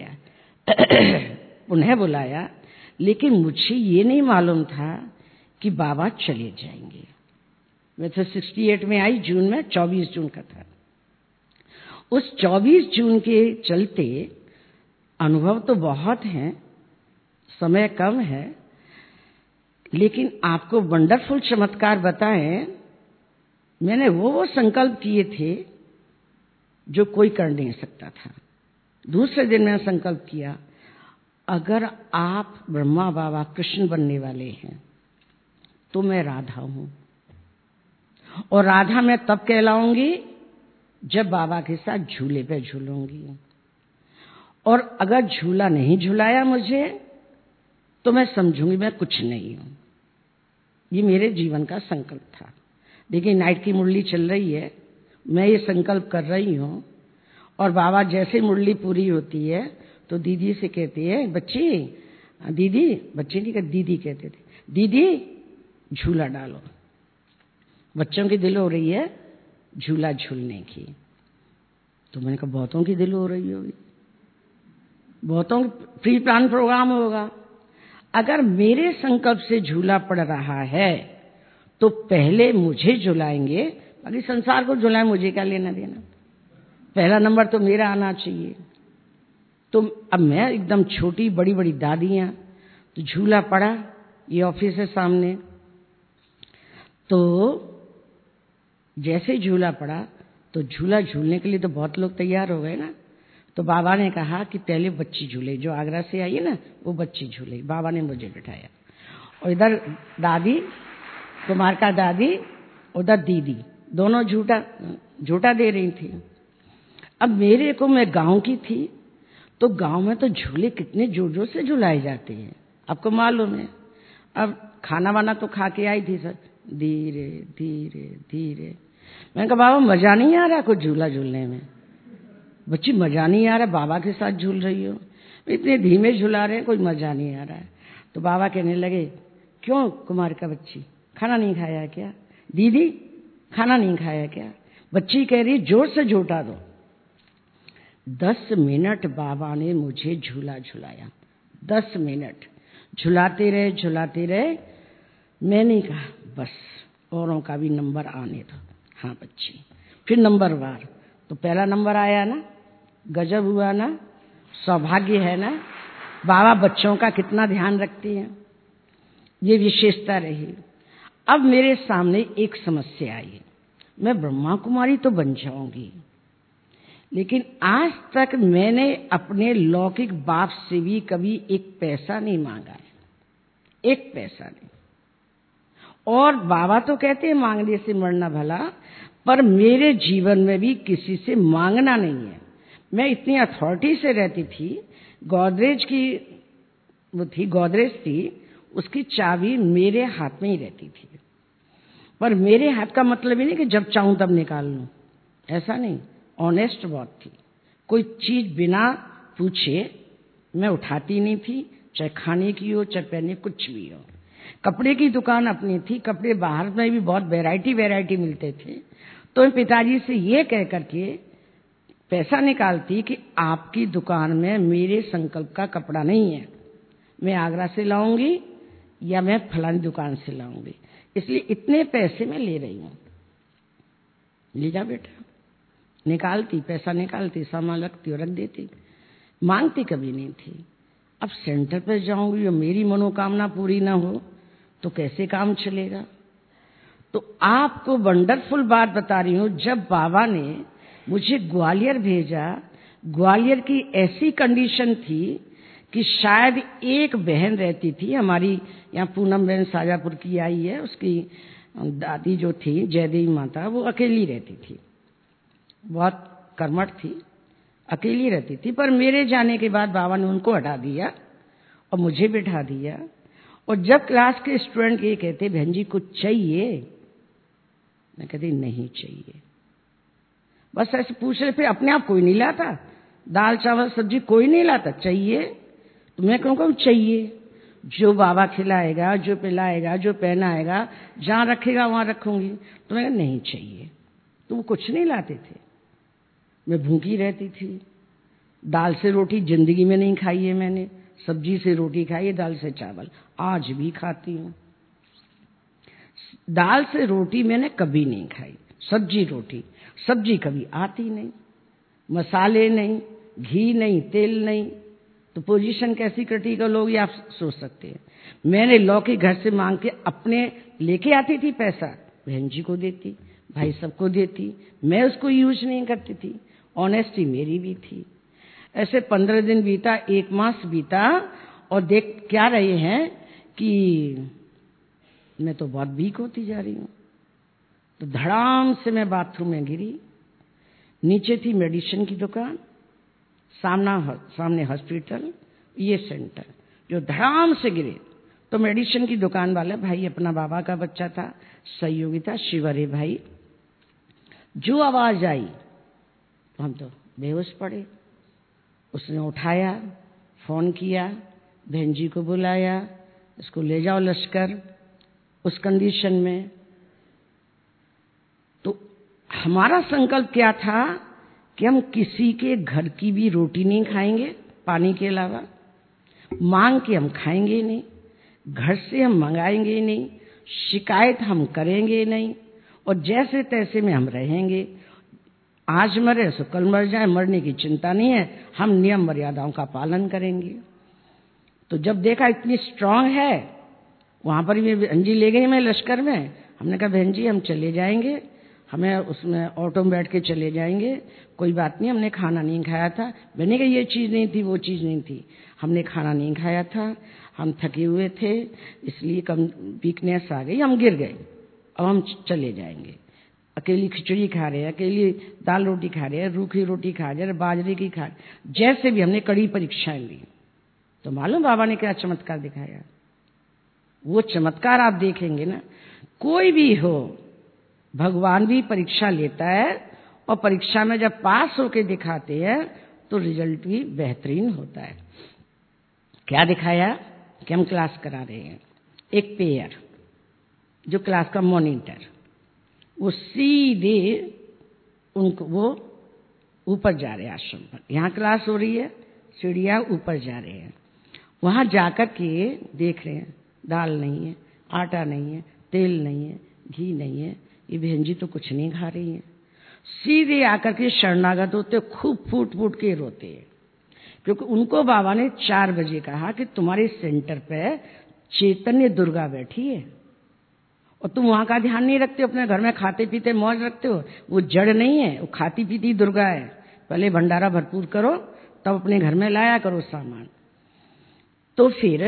बुलाया, लेकिन मुझे ये नहीं मालूम था कि बाबा चले जाएंगे। मैं तो 68 में आई, जून में 24 जून का था। उस 24 जून के चलते अनुभव तो बहुत हैं, समय कम है, लेकिन आपको वंडरफुल चमत्कार बताएं। मैंने वो संकल्प किए थे जो कोई कर नहीं सकता था। दूसरे दिन मैंने संकल्प किया, अगर आप ब्रह्मा बाबा कृष्ण बनने वाले हैं तो मैं राधा हूं, और राधा मैं तब कहलाऊंगी जब बाबा के साथ झूले पे झूलूंगी। और अगर झूला नहीं झुलाया मुझे तो मैं समझूंगी मैं कुछ नहीं हूं। ये मेरे जीवन का संकल्प था। देखिए नाइट की मुरली चल रही है, मैं ये संकल्प कर रही हूं, और बाबा जैसे मुरली पूरी होती है तो दीदी से कहती है, बच्ची, दीदी, बच्ची नहीं कहती, दीदी कहते थे, दीदी झूला डालो। बच्चों की दिल हो रही है झूला झूलने की। तो मैंने कहा बहुतों की दिल हो रही होगी, बहुतों प्री प्लान प्रोग्राम होगा। अगर मेरे संकल्प से झूला पड़ रहा है तो पहले मुझे झुलाएंगे, बाकी संसार को झुलाएं, मुझे क्या लेना देना। पहला नंबर तो मेरा आना चाहिए। तो अब मैं एकदम छोटी, बड़ी बड़ी दादियां, तो झूला पड़ा, ये ऑफिस है सामने। तो जैसे झूला पड़ा तो झूला झूलने के लिए तो बहुत लोग तैयार हो गए ना। तो बाबा ने कहा कि पहले बच्ची झूले, जो आगरा से आई है ना वो बच्ची झूले। बाबा ने मुझे बिठाया और इधर दादी, कुमार का दादी, उधर दीदी, दोनों झूठा दे रही थी। अब मेरे को, मैं गांव की थी, तो गांव में तो झूले कितने जोर जोर से झुलाए जाते हैं, आपको मालूम है। अब खाना वाना तो खा के आई थी सर, धीरे धीरे धीरे। मैंने कहा बाबा मजा नहीं आ रहा कुछ झूला झूलने में। बच्ची मजा नहीं आ रहा, बाबा के साथ झूल रही हो, इतने धीमे झुला रहे हैं, कोई मजा नहीं आ रहा है। तो बाबा कहने लगे क्यों कुमार का बच्ची, खाना नहीं खाया क्या? दीदी खाना नहीं खाया क्या? बच्ची कह रही जोर से झूठा दो। 10 मिनट बाबा ने मुझे झूला झुलाया, 10 मिनट झुलाते रहे। मैंने कहा बस औरों का भी नंबर आने दो। हाँ बच्ची, फिर नंबर वार। तो पहला नंबर आया ना, गजब हुआ ना, सौभाग्य है ना। बाबा बच्चों का कितना ध्यान रखती हैं, ये विशेषता रही। अब मेरे सामने एक समस्या आई, मैं ब्रह्मा कुमारी तो बन जाऊंगी, लेकिन आज तक मैंने अपने लौकिक बाप से भी कभी एक पैसा नहीं मांगा है, एक पैसा नहीं। और बाबा तो कहते हैं मांगने से मरना भला, पर मेरे जीवन में भी किसी से मांगना नहीं है। मैं इतनी अथॉरिटी से रहती थी, गोदरेज की वो थी, गोदरेज थी, उसकी चाबी मेरे हाथ में ही रहती थी। पर मेरे हाथ का मतलब ही नहीं कि जब चाहूं तब निकाल लूं, ऐसा नहीं। ऑनेस्ट बहुत थी, कोई चीज बिना पूछे मैं उठाती नहीं थी, चाहे खाने की हो चाहे पहने कुछ भी हो। कपड़े की दुकान अपनी थी, कपड़े बाहर में भी बहुत वैरायटी मिलते थे। तो मैं पिताजी से ये कह करके पैसा निकालती कि आपकी दुकान में मेरे संकल्प का कपड़ा नहीं है, मैं आगरा से लाऊंगी या मैं फलानी दुकान से लाऊंगी, इसलिए इतने पैसे मैं ले रही हूं। ले जा बेटा। निकालती, पैसा निकालती, सामान रखती और रख देती, मांगती कभी नहीं थी। अब सेंटर पर जाऊंगी और मेरी मनोकामना पूरी ना हो तो कैसे काम चलेगा। तो आपको वंडरफुल बात बता रही हूं, जब बाबा ने मुझे ग्वालियर भेजा, ग्वालियर की ऐसी कंडीशन थी कि शायद एक बहन रहती थी हमारी यहाँ, पूनम बहन साजापुर की आई है, उसकी दादी जो थी जयदेवी माता, वो अकेली रहती थी, बहुत कर्मठ थी, अकेली रहती थी। पर मेरे जाने के बाद बाबा ने उनको हटा दिया और मुझे बिठा दिया। और जब क्लास के स्टूडेंट ये कहते बहन जी कुछ चाहिए, मैं कहती नहीं चाहिए, बस ऐसे पूछ रहे। फिर अपने आप कोई नहीं लाता, दाल चावल सब्जी कोई नहीं लाता, चाहिए तो मैं कहूँगा चाहिए, जो बाबा खिलाएगा, जो पिलाएगा, जो पहनाएगा, जहाँ रखेगा वहां रखूंगी। तो मैं नहीं चाहिए, तो वो कुछ नहीं लाते थे। मैं भूखी रहती थी, दाल से रोटी जिंदगी में नहीं खाई है मैंने, सब्जी से रोटी खाई है, दाल से चावल आज भी खाती हूँ। दाल से रोटी मैंने कभी नहीं खाई, सब्जी रोटी, सब्जी कभी आती नहीं, मसाले नहीं, घी नहीं, तेल नहीं, तो पोजीशन कैसी क्रिटिकल होगी आप सोच सकते हैं। मैंने लौकी घर से मांग के अपने लेके आती थी पैसा, बहन जी को देती, भाई सबको देती, मैं उसको यूज नहीं करती थी। ऑनेस्टी मेरी भी थी। ऐसे 15 दिन बीता, 1 मास बीता, और देख क्या रहे हैं कि मैं तो बहुत वीक होती जा रही हूँ। तो धड़ाम से मैं बाथरूम में गिरी। नीचे थी मेडिसिन की दुकान, सामने हॉस्पिटल, ये सेंटर, जो धड़ाम से गिरे। तो मेडिसिन की दुकान वाला भाई अपना बाबा का बच्चा था, सहयोगी था, शिवरे भाई, जो आवाज आई तो हम तो बेहोश पड़े। उसने उठाया, फोन किया, बहन जी को बुलाया, इसको ले जाओ लश्कर, उस कंडीशन में। तो हमारा संकल्प क्या था कि हम किसी के घर की भी रोटी नहीं खाएंगे पानी के अलावा, मांग के हम खाएंगे नहीं, घर से हम मंगाएंगे नहीं, शिकायत हम करेंगे नहीं और जैसे तैसे में हम रहेंगे। आज मरे सो कल मर जाए, मरने की चिंता नहीं है, हम नियम मर्यादाओं का पालन करेंगे। तो जब देखा इतनी स्ट्रांग है, वहां पर भी बहन जी ले गई मैं लश्कर में। हमने कहा बहन जी हम चले जाएंगे, हमें उसमें ऑटो में बैठ के चले जाएंगे, कोई बात नहीं, हमने खाना नहीं खाया था। मैंने कहा ये चीज़ नहीं थी, वो चीज़ नहीं थी, हमने खाना नहीं खाया था, हम थके हुए थे, इसलिए कम वीकनेस आ गई, हम गिर गए, अब हम चले जाएंगे। अकेली खिचड़ी खा रहे हैं, अकेली दाल रोटी खा रहे हैं, रूखी रोटी खा रहे हैं, बाजरे की खा रहे, जैसे भी हमने कड़ी परीक्षाएं ली। तो मालूम बाबा ने क्या चमत्कार दिखाया? वो चमत्कार आप देखेंगे ना, कोई भी हो, भगवान भी परीक्षा लेता है और परीक्षा में जब पास होके दिखाते हैं तो रिजल्ट भी बेहतरीन होता है। क्या दिखाया कि हम क्लास करा रहे हैं, एक पेयर जो क्लास का मॉनिटर, वो सीधे उनको वो ऊपर जा रहे हैं आश्रम पर। यहाँ क्लास हो रही है, सीढ़ियाँ ऊपर जा रहे हैं, वहां जाकर के देख रहे हैं दाल नहीं है, आटा नहीं है, तेल नहीं है, घी नहीं है, ये बहन जी तो कुछ नहीं खा रही हैं। सीधे आकर के शरणागत होते, खूब फूट फूट के रोते हैं, क्योंकि उनको बाबा ने 4 बजे कहा कि तुम्हारे सेंटर पे चैतन्य दुर्गा बैठी है और तुम वहां का ध्यान नहीं रखते हो, अपने घर में खाते पीते मौज रखते हो। वो जड़ नहीं है, वो खाती पीती दुर्गा है। पहले भंडारा भरपूर करो, तब अपने घर में लाया करो सामान। तो फिर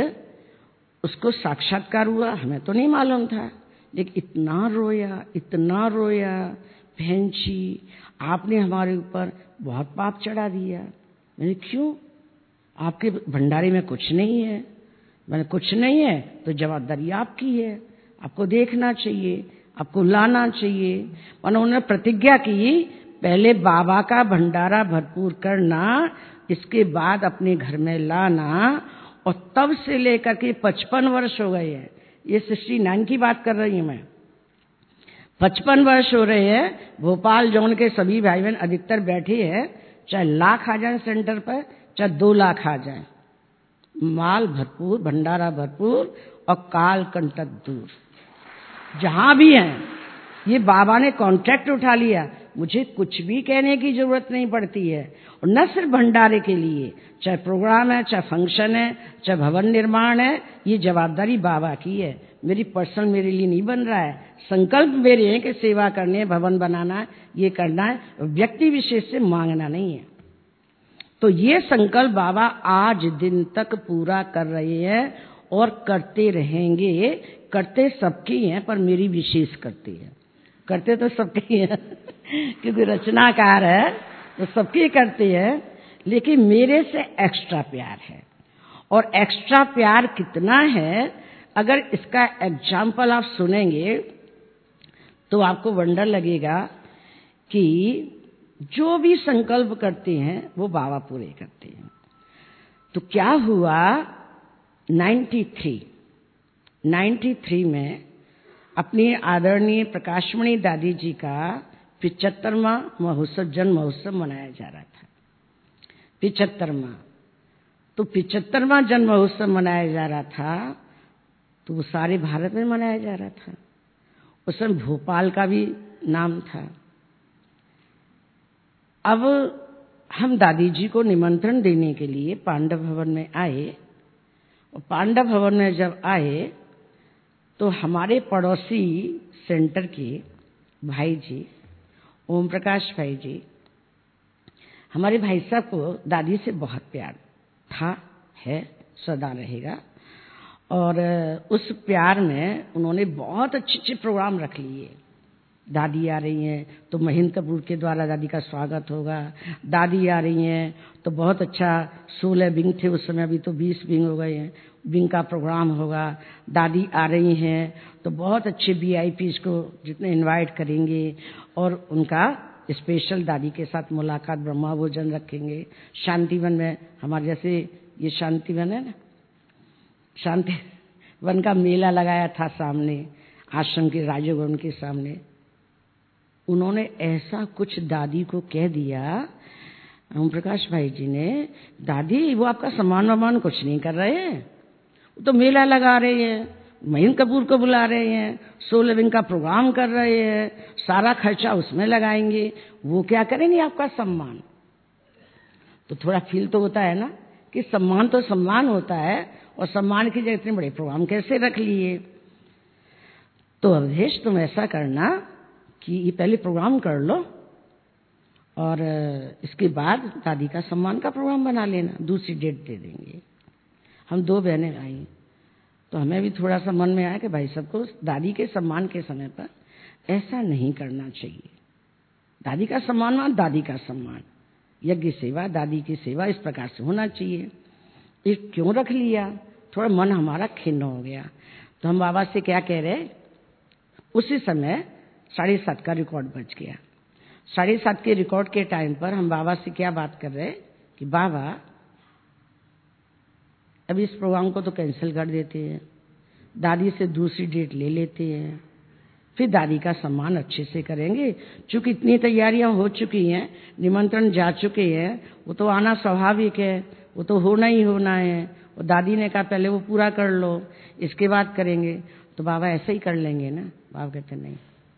उसको साक्षात्कार हुआ, हमें तो नहीं मालूम था, लेकिन इतना रोया, इतना रोया, बहन जी आपने हमारे ऊपर बहुत पाप चढ़ा दिया। मैंने क्यों? आपके भंडारे में कुछ नहीं है। मैंने कुछ नहीं है तो जवाबदारी आपकी है, आपको देखना चाहिए, आपको लाना चाहिए। उन्होंने प्रतिज्ञा की पहले बाबा का भंडारा भरपूर करना, इसके बाद अपने घर में लाना, और तब से लेकर के 55 वर्ष हो गए हैं, ये 69 की बात कर रही हूं मैं, 55 वर्ष हो रहे हैं। भोपाल जोन के सभी भाई बहन अधिकतर बैठे हैं, चाहे लाख आ जाए सेंटर पर, चाहे 2 लाख आ जाए, माल भरपूर, भंडारा भरपूर और काल कंटक दूर, जहां भी हैं। ये बाबा ने कॉन्ट्रैक्ट उठा लिया, मुझे कुछ भी कहने की जरूरत नहीं पड़ती है। और न सिर्फ भंडारे के लिए, चाहे प्रोग्राम है, चाहे फंक्शन है, चाहे भवन निर्माण है, ये जवाबदारी बाबा की है, मेरी पर्सनल मेरे लिए नहीं बन रहा है। संकल्प मेरे हैं कि सेवा करनी है, भवन बनाना है, ये करना है, व्यक्ति विशेष से मांगना नहीं है। तो ये संकल्प बाबा आज दिन तक पूरा कर रहे हैं और करते रहेंगे। करते सबकी हैं, पर मेरी विशेष करती है। करते तो सबके हैं क्योंकि रचनाकार है तो सबके करते हैं, लेकिन मेरे से एक्स्ट्रा प्यार है। और एक्स्ट्रा प्यार कितना है, अगर इसका एग्जाम्पल आप सुनेंगे तो आपको वंडर लगेगा कि जो भी संकल्प करते हैं वो बाबा पूरे करते हैं। तो क्या हुआ, 93 में अपनी आदरणीय प्रकाशमणि दादी जी का 75वां महोत्सव, जन्म महोत्सव मनाया जा रहा था। 75वां, तो 75वां जन्म महोत्सव मनाया जा रहा था, तो वो सारे भारत में मनाया जा रहा था। उसमें भोपाल का भी नाम था। अब हम दादी जी को निमंत्रण देने के लिए पांडव भवन में आए, और पांडव भवन में जब आए तो हमारे पड़ोसी सेंटर के भाई जी, ओम प्रकाश भाई जी, हमारे भाई साहब को दादी से बहुत प्यार था, है, सदा रहेगा। और उस प्यार में उन्होंने बहुत अच्छे अच्छे प्रोग्राम रख लिए। दादी आ रही हैं तो महेंद्र कपूर के द्वारा दादी का स्वागत होगा, दादी आ रही हैं तो बहुत अच्छा 16 विंग थे उस समय, अभी तो 20 विंग हो गए हैं, विंग का प्रोग्राम होगा। दादी आ रही हैं तो बहुत अच्छे VIPs को जितने इनवाइट करेंगे और उनका स्पेशल दादी के साथ मुलाकात, ब्रह्मा भोजन रखेंगे। शांतिवन में हमारे जैसे ये शांतिवन है ना, शांतिवन का मेला लगाया था सामने आश्रम के राजभवन के सामने। उन्होंने ऐसा कुछ दादी को कह दिया, ओम प्रकाश भाई जी ने, दादी वो आपका सम्मान वमान कुछ नहीं कर रहे हैं, वो तो मेला लगा रहे हैं, महीन कपूर को बुला रहे हैं, सोलविंग का प्रोग्राम कर रहे हैं, सारा खर्चा उसमें लगाएंगे, वो क्या करेंगे आपका सम्मान? तो थोड़ा फील तो होता है ना कि सम्मान तो सम्मान होता है, और सम्मान की जगह इतने बड़े प्रोग्राम कैसे रख लिए? तो अवधेश तुम ऐसा करना कि ये पहले प्रोग्राम कर लो और इसके बाद दादी का सम्मान का प्रोग्राम बना लेना, दूसरी डेट दे देंगे। हम 2 बहनें आई तो हमें भी थोड़ा सा मन में आया कि भाई सबको दादी के सम्मान के समय पर ऐसा नहीं करना चाहिए। दादी का सम्मान मान दादी का सम्मान, यज्ञ सेवा, दादी की सेवा इस प्रकार से होना चाहिए। ये क्यों रख लिया? थोड़ा मन हमारा खिन्न हो गया। तो हम बाबा से क्या कह रहे, उसी समय 7:30 का रिकॉर्ड बज गया। 7:30 के रिकॉर्ड के टाइम पर हम बाबा से क्या बात कर रहे कि बाबा अब इस प्रोग्राम को तो कैंसिल कर देते हैं, दादी से दूसरी डेट ले लेते हैं, फिर दादी का सम्मान अच्छे से करेंगे। चूंकि इतनी तैयारियां हो चुकी हैं, निमंत्रण जा चुके हैं, वो तो आना स्वाभाविक है, वो तो होना ही होना है। और दादी ने कहा पहले वो पूरा कर लो, इसके बाद करेंगे। तो बाबा ऐसे ही कर लेंगे ना? बाबा कहते नहीं,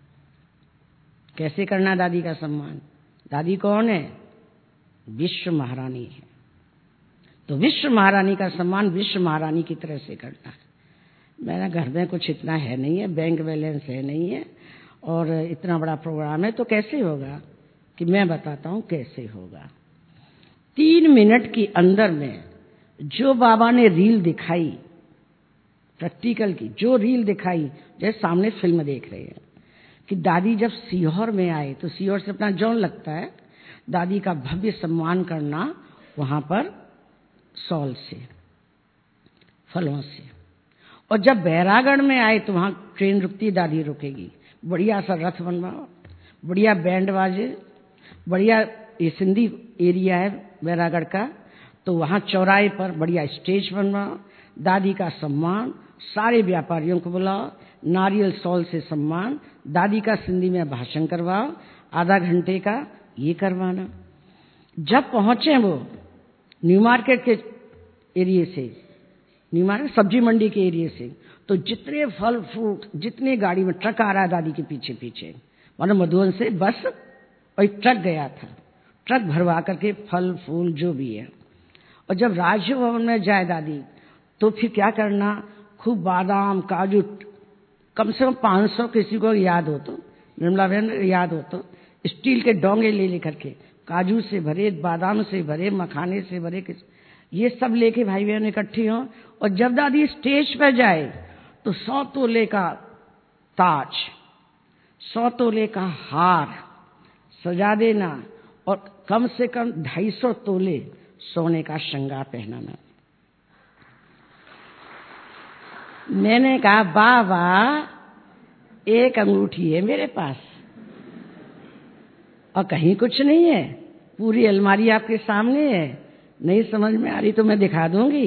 कैसे करना दादी का सम्मान? दादी कौन है? विश्व महारानी है। तो विश्व महारानी का सम्मान विश्व महारानी की तरह से करना है। मेरा घर में कुछ इतना है नहीं है, बैंक बैलेंस है नहीं है, और इतना बड़ा प्रोग्राम है, तो कैसे होगा? कि मैं बताता हूं कैसे होगा। 3 मिनट के अंदर में जो बाबा ने रील दिखाई, प्रैक्टिकल की जो रील दिखाई, जैसे सामने फिल्म देख रहे हैं कि दादी जब सीहोर में आए तो सीहोर से अपना जौन लगता है, दादी का भव्य सम्मान करना वहां पर सॉल से, फलों से। और जब बैरागढ़ में आए तो वहां ट्रेन रुकती, दादी रुकेगी, बढ़िया सा रथ बनवाओ, बढ़िया बैंड बाजे, बढ़िया, ये सिंधी एरिया है बैरागढ़ का, तो वहां चौराहे पर बढ़िया स्टेज बनवाओ, दादी का सम्मान, सारे व्यापारियों को बुलाओ, नारियल सॉल से सम्मान, दादी का सिंधी में भाषण करवाओ, आधा घंटे का ये करवाना। जब पहुंचे वो न्यू मार्केट के एरिया से, न्यू मार्केट सब्जी मंडी के एरिया से, तो जितने फल फ्रूट, जितने गाड़ी में ट्रक आ रहा है दादी के पीछे पीछे, मानो मधुबन से बस और एक ट्रक गया था, ट्रक भरवा करके फल फूल जो भी है। और जब राज्य भवन में जाए दादी तो फिर क्या करना, खूब बादाम काजू, कम से कम 500 किसी को याद हो तो, निर्मला बहन याद हो तो, स्टील के डोंगे ले लेकर के, काजू से भरे, बादाम से भरे, मखाने से भरे, ये सब लेके भाई बहन इकट्ठी हों। और जब दादी स्टेज पर जाए तो 100 तोले का ताज, 100 तोले का हार सजा देना, और कम से कम 250 तोले सोने का श्रृंगार पहनाना। मैंने कहा बाबा एक अंगूठी है मेरे पास और कहीं कुछ नहीं है, पूरी अलमारी आपके सामने है, नहीं समझ में आ रही तो मैं दिखा दूंगी।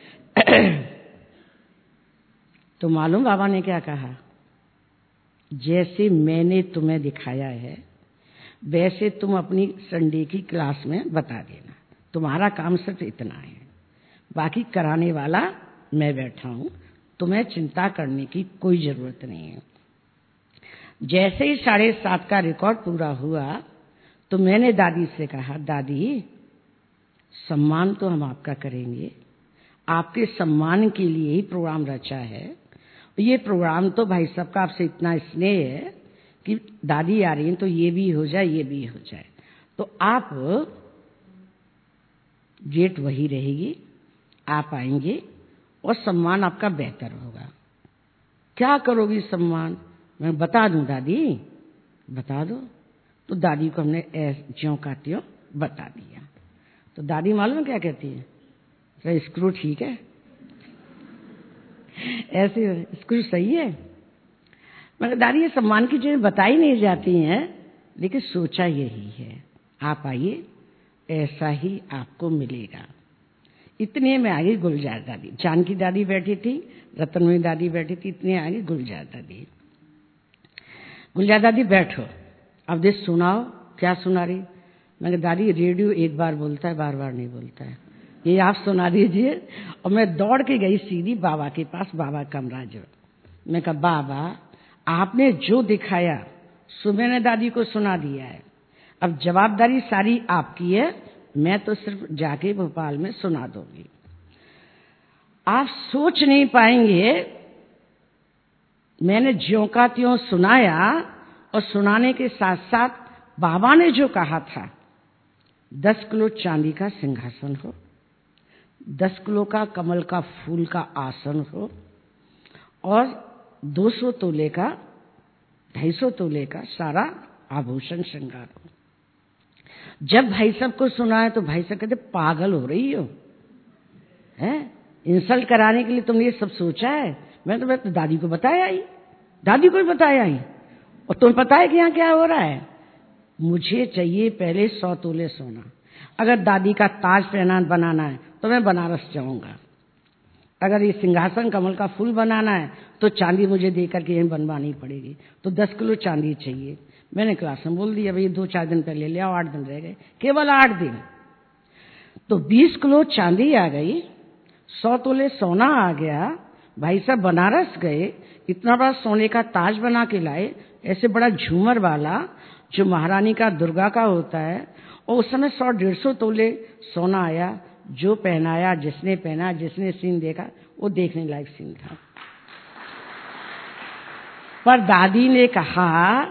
तो मालूम बाबा ने क्या कहा, जैसे मैंने तुम्हें दिखाया है वैसे तुम अपनी संडे की क्लास में बता देना, तुम्हारा काम सिर्फ इतना है, बाकी कराने वाला मैं बैठा हूं, तुम्हें चिंता करने की कोई जरूरत नहीं है। जैसे ही 7:30 का रिकॉर्ड पूरा हुआ तो मैंने दादी से कहा, दादी सम्मान तो हम आपका करेंगे, आपके सम्मान के लिए ही प्रोग्राम रचा है। ये प्रोग्राम तो भाई साहब का आपसे इतना स्नेह है कि दादी आ रही हैं तो ये भी हो जाए, ये भी हो जाए, तो आप डेट वही रहेगी, आप आएंगे और सम्मान आपका बेहतर होगा। क्या करोगी सम्मान? मैं बता दूं दादी, बता दो। तो दादी को हमने ज्यों का त्यों बता दिया। तो दादी मालूम क्या कहती है, तो स्क्रू ठीक है, ऐसे स्क्रू सही है। मगर दादी ये सम्मान की चीजें बताई नहीं जाती हैं, लेकिन सोचा यही है, आप आइए ऐसा ही आपको मिलेगा। इतने में आगे गुलजार दादी, जानकी दादी बैठी थी, रतनमयी दादी बैठी थी, इतने आगे गुलजार दादी। गुलजार दादी बैठो, अब देख सुनाओ, क्या सुना रही? मैंने दादी रेडियो एक बार बोलता है, बार बार नहीं बोलता है, ये आप सुना दीजिए। और मैं दौड़ के गई सीधी बाबा के पास, बाबा कमरा जो मैं कहा बाबा आपने जो दिखाया सो मैंने दादी को सुना दिया है, अब जवाबदारी सारी आपकी है, मैं तो सिर्फ जाके भोपाल में सुना दूंगी। आप सोच नहीं पाएंगे, मैंने ज्यों का त्यों सुनाया और सुनाने के साथ साथ बाबा ने जो कहा था 10 किलो चांदी का सिंहासन हो, 10 किलो का कमल का फूल का आसन हो और 200 तोले का 250 तोले का सारा आभूषण श्रृंगार हो। जब भाई साहब को सुनाया तो भाई साहब कहते पागल हो रही हो, हैं? इंसल्ट कराने के लिए तुमने ये सब सोचा है? मैं तो दादी को बताया ही, दादी को ही बताया ही, और तुम्हें पता है कि यहाँ क्या हो रहा है? मुझे चाहिए पहले 100 तोले सोना। अगर दादी का ताज पहना बनाना है तो मैं बनारस जाऊंगा, अगर ये सिंहासन कमल का फूल बनाना है तो चांदी मुझे देकर के यहीं बनवानी पड़ेगी, तो 10 किलो चांदी चाहिए। मैंने क्लास में बोल दिया भाई 2-4 दिन पहले ले आओ, 8 दिन रह गए, केवल 8 दिन। तो 20 किलो चांदी आ गई, 100 तोले सोना आ गया। भाई साहब बनारस गए, इतना बड़ा सोने का ताज बना के लाए, ऐसे बड़ा झूमर वाला जो महारानी का दुर्गा का होता है, और उस समय 100-150 तोले सोना आया। जो पहनाया, जिसने पहना, जिसने सीन देखा, वो देखने लायक सीन था। पर दादी ने कहा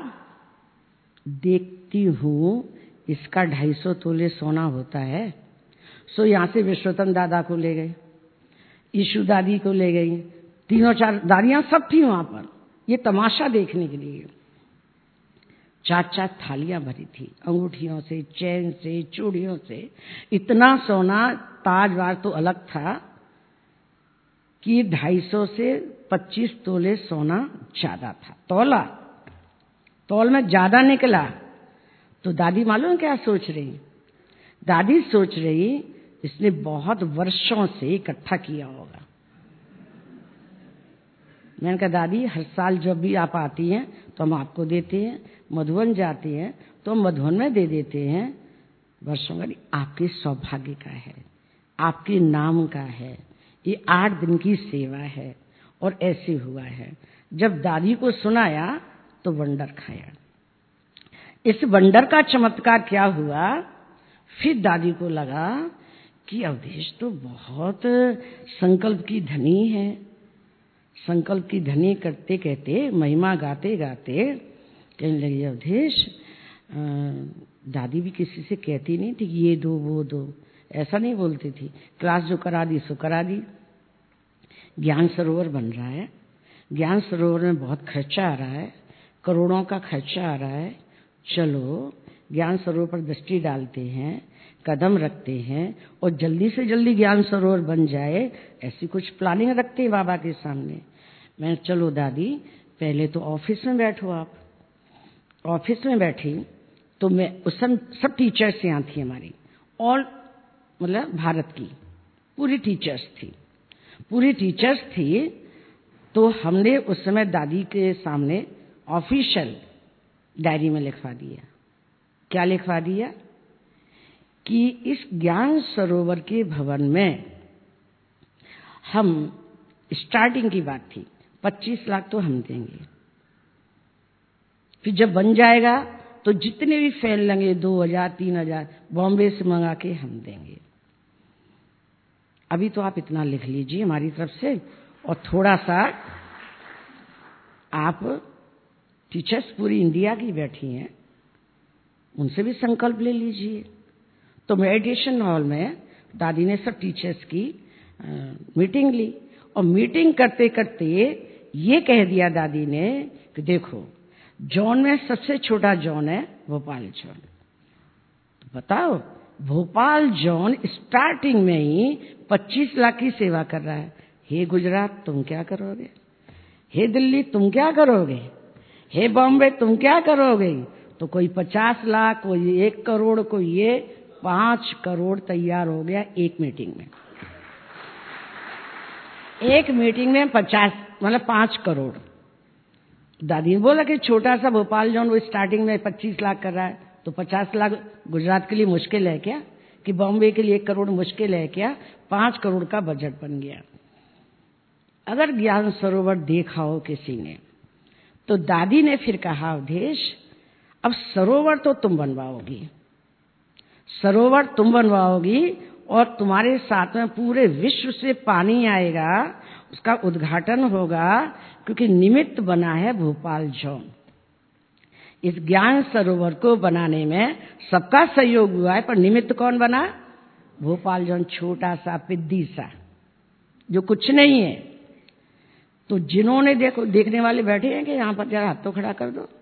देखती हूं इसका 250 तोले सोना होता है। सो यहां से विश्वतन दादा को ले गए, ईशु दादी को ले गई, 3-4 दादियां सब थी वहां पर ये तमाशा देखने के लिए। 4-4 थालियां भरी थी, अंगूठियों से, चैन से, चूड़ियों से, इतना सोना। ताजवार तो अलग था कि 250 से 25 तोले सोना ज्यादा था। तौल में ज्यादा निकला। तो दादी मालूम क्या सोच रही? दादी सोच रही इसने बहुत वर्षों से इकट्ठा किया होगा। मैंने कहा दादी हर साल जब भी आप आती हैं तो हम आपको देते हैं, मधुबन जाती हैं तो हम मधुबन में दे देते हैं। वर्षों का आपके सौभाग्य का है, आपके नाम का है, ये 8 दिन की सेवा है। और ऐसे हुआ है। जब दादी को सुनाया तो वंडर खाया। इस वंडर का चमत्कार क्या हुआ, फिर दादी को लगा कि अवधेश तो बहुत संकल्प की धनी है। संकल्प की धनी करते कहते, महिमा गाते गाते कहने लगी अवधेश दादी भी किसी से कहती नहीं थी कि ये दो वो दो, ऐसा नहीं बोलती थी। क्लास जो करा दी सो करा दी। ज्ञान सरोवर बन रहा है, ज्ञान सरोवर में बहुत खर्चा आ रहा है, करोड़ों का खर्चा आ रहा है। चलो ज्ञान सरोवर पर दृष्टि डालते हैं, कदम रखते हैं और जल्दी से जल्दी ज्ञान सरोवर बन जाए, ऐसी कुछ प्लानिंग रखते हैं बाबा के सामने। मैं चलो दादी पहले तो ऑफिस में बैठो। आप ऑफिस में बैठी तो मैं उस समय सब टीचर्स यहाँ थी हमारी, ऑल मतलब भारत की पूरी टीचर्स थी। तो हमने उस समय दादी के सामने ऑफिशियल डायरी में लिखवा दिया। क्या लिखवा दिया कि इस ज्ञान सरोवर के भवन में हम, स्टार्टिंग की बात थी, 25 लाख तो हम देंगे, फिर जब बन जाएगा तो जितने भी फैन लगे 2000-3000 बॉम्बे से मंगा के हम देंगे। अभी तो आप इतना लिख लीजिए हमारी तरफ से, और थोड़ा सा आप टीचर्स पूरी इंडिया की बैठी हैं, उनसे भी संकल्प ले लीजिए। तो मेडिटेशन हॉल में दादी ने सब टीचर्स की मीटिंग ली, और मीटिंग करते करते ये कह दिया दादी ने कि देखो जॉन में सबसे छोटा जॉन है भोपाल जॉन। तो बताओ भोपाल जॉन स्टार्टिंग में ही 25 लाख की सेवा कर रहा है। हे गुजरात तुम क्या करोगे, हे दिल्ली तुम क्या करोगे, हे बॉम्बे तुम क्या करोगे। तो कोई 50 लाख, कोई 1 करोड़, कोई ये 5 करोड़ तैयार हो गया एक मीटिंग में। एक मीटिंग में 50 मतलब 5 करोड़। दादी ने बोला कि छोटा सा भोपाल जॉन वो स्टार्टिंग में 25 लाख कर रहा है, तो 50 लाख गुजरात के लिए मुश्किल है क्या, कि बॉम्बे के लिए 1 करोड़ मुश्किल है क्या। 5 करोड़ का बजट बन गया। अगर ज्ञान सरोवर देखा हो किसी ने, तो दादी ने फिर कहा, अवधेश अब सरोवर तो तुम बनवाओगी, सरोवर तुम बनवाओगी और तुम्हारे साथ में पूरे विश्व से पानी आएगा, उसका उद्घाटन होगा, क्योंकि निमित्त बना है भोपाल जोन। इस ज्ञान सरोवर को बनाने में सबका सहयोग हुआ है, पर निमित्त कौन बना? भोपाल जोन, छोटा सा पिद्दी सा जो कुछ नहीं है। तो जिन्होंने देखने वाले बैठे हैं कि यहां पर जरा हाथ तो खड़ा कर दो,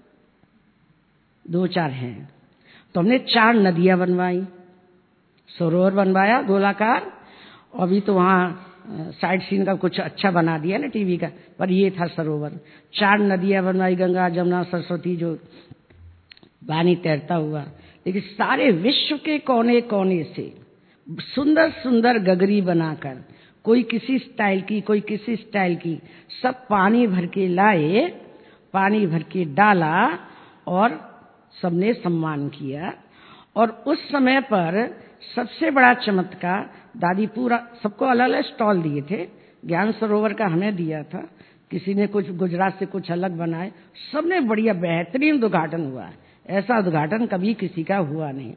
2-4 हैं। तो हमने 4 नदियां बनवाई, सरोवर बनवाया गोलाकार, और अभी तो वहां साइड सीन का कुछ अच्छा बना दिया ना टीवी का, पर ये था सरोवर। 4 नदियां बनवाई, गंगा जमुना सरस्वती, जो पानी तैरता हुआ। लेकिन सारे विश्व के कोने कोने से सुंदर सुंदर गगरी बनाकर, कोई किसी स्टाइल की, कोई किसी स्टाइल की, सब पानी भर के लाए, पानी भर के डाला और सबने सम्मान किया। और उस समय पर सबसे बड़ा चमत्कार, दादी पूरा सबको अलग अलग स्टॉल दिए थे। ज्ञान सरोवर का हमें दिया था, किसी ने कुछ गुजरात से कुछ अलग बनाए, सबने बढ़िया बेहतरीन उद्घाटन हुआ। ऐसा उद्घाटन कभी किसी का हुआ नहीं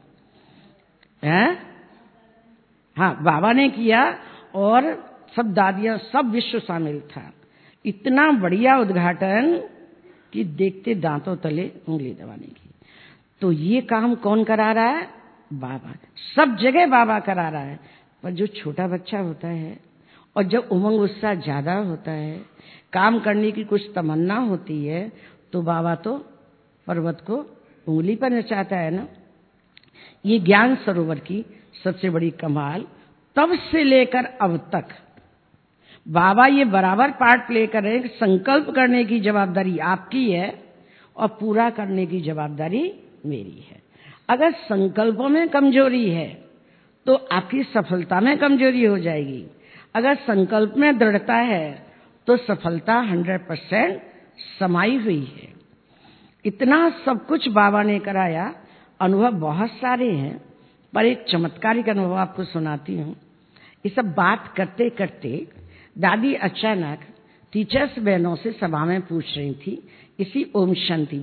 है। हाँ, बाबा ने किया और सब दादियां, सब विश्व शामिल था। इतना बढ़िया उद्घाटन कि देखते दांतों तले उंगली दबाने की। तो ये काम कौन करा रहा है? बाबा। सब जगह बाबा करा रहा है। पर जो छोटा बच्चा होता है और जब उमंग उत्साह ज्यादा होता है, काम करने की कुछ तमन्ना होती है, तो बाबा तो पर्वत को उंगली पर नचाता है ना। ये ज्ञान सरोवर की सबसे बड़ी कमाल, तब से लेकर अब तक बाबा ये बराबर पार्ट प्ले कर रहे हैं कि संकल्प करने की जवाबदारी आपकी है और पूरा करने की जवाबदारी मेरी है। अगर संकल्पों में कमजोरी है तो आपकी सफलता में कमजोरी हो जाएगी। अगर संकल्प में दृढ़ता है तो सफलता 100% समाई हुई है। इतना सब कुछ बाबा ने कराया। अनुभव बहुत सारे हैं, पर एक चमत्कारिक अनुभव आपको सुनाती हूँ। ये सब बात करते करते दादी अचानक टीचर्स बहनों से सभा में पूछ रही थी, इसी ओम शांति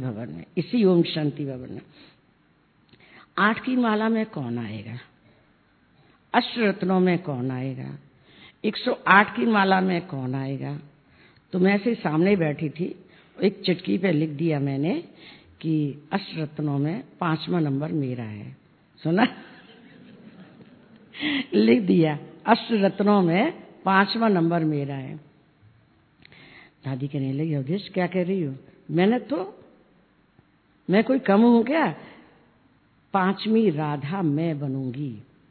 भवन में 8 की माला में कौन आएगा, अष्टरत्नों में कौन आएगा, 108 की माला में कौन आएगा। तो मैं ऐसे सामने बैठी थी, एक चिटकी पे लिख दिया मैंने कि अष्टरत्नों में 5वां नंबर मेरा है। सुना? लिख दिया, अष्टरत्नों में 5वां नंबर मेरा है। दादी कहने लगी, अवधेश क्या कह रही हो? मैं कोई कम हूं क्या? 5वीं राधा मैं बनूंगी,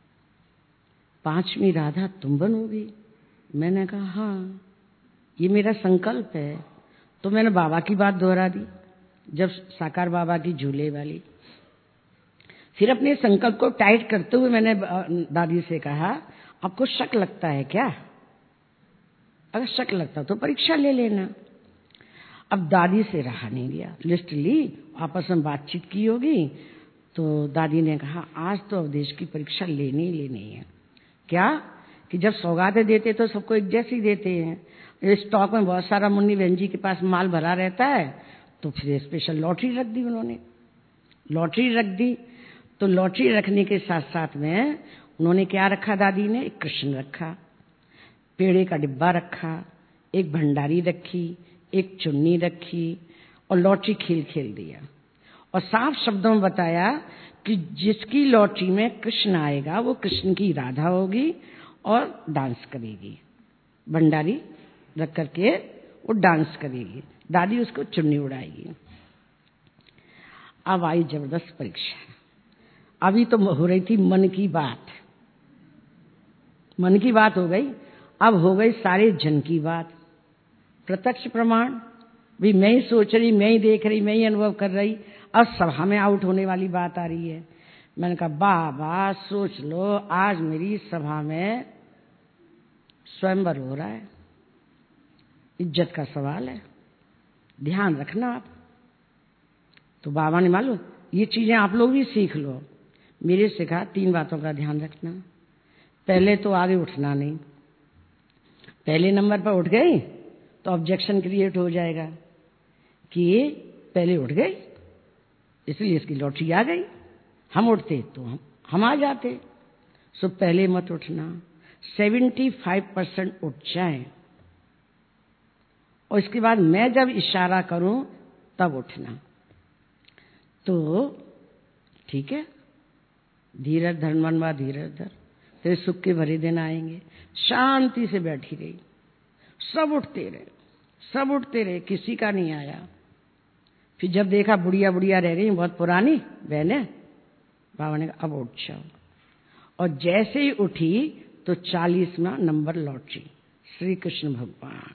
5वीं राधा तुम बनोगी। मैंने कहा हाँ, ये मेरा संकल्प है। तो मैंने बाबा की बात दोहरा दी, जब साकार बाबा की झूले वाली। फिर अपने संकल्प को टाइट करते हुए मैंने दादी से कहा, आपको शक लगता है क्या? अगर शक लगता तो परीक्षा ले लेना। अब दादी से रहा नहीं गया, लिस्ट ली, आपस में बातचीत की होगी। तो दादी ने कहा, आज तो अवधेश की परीक्षा लेनी ही लेनी है। क्या? कि जब सौगातें देते तो सबको एक जैसी देते हैं। स्टॉक में बहुत सारा मुन्नी बहन जी के पास माल भरा रहता है, तो फिर स्पेशल लॉटरी रख दी उन्होंने। लॉटरी रख दी, तो लॉटरी रखने के साथ साथ में उन्होंने क्या रखा? दादी ने एक कृष्ण रखा, पेड़े का डिब्बा रखा, एक भंडारी रखी, एक चुन्नी रखी और लॉटरी खेल दिया। और साफ शब्दों में बताया कि जिसकी लॉटरी में कृष्ण आएगा वो कृष्ण की राधा होगी और डांस करेगी। भंडारी रख करके वो डांस करेगी, दादी उसको चुन्नी उड़ाएगी। अब आई जबरदस्त परीक्षा। अभी तो हो रही थी मन की बात हो गई, अब हो गई सारे जन की बात। प्रत्यक्ष प्रमाण भी मैं ही सोच रही, मैं ही देख रही, मैं ही अनुभव कर रही। अब सभा में आउट होने वाली बात आ रही है। मैंने कहा, बाबा सोच लो, आज मेरी सभा में स्वयंवर हो रहा है, इज्जत का सवाल है, ध्यान रखना आप। तो बाबा ने मालूम, ये चीजें आप लोग भी सीख लो। मेरे से कहा 3 बातों का ध्यान रखना। पहले तो आगे उठना नहीं, पहले नंबर पर उठ गई तो ऑब्जेक्शन क्रिएट हो जाएगा कि ये पहले उठ गई इसलिए इसकी लॉटरी आ गई, हम उठते तो हम आ जाते। सो पहले मत उठना, 75% उठ जाए और इसके बाद मैं जब इशारा करूं तब उठना। तो ठीक है, धीरज धर मनवा धीरज धर, तेरे सुख के भरे दिन आएंगे। शांति से बैठी रही, सब उठते रहे, किसी का नहीं आया। फिर जब देखा बुढ़िया बुढ़िया रह रही, बहुत पुरानी बहनें, बाबा ने कहा अब उठ जाओ। और जैसे ही उठी तो 40वां नंबर लॉटरी, श्री कृष्ण भगवान।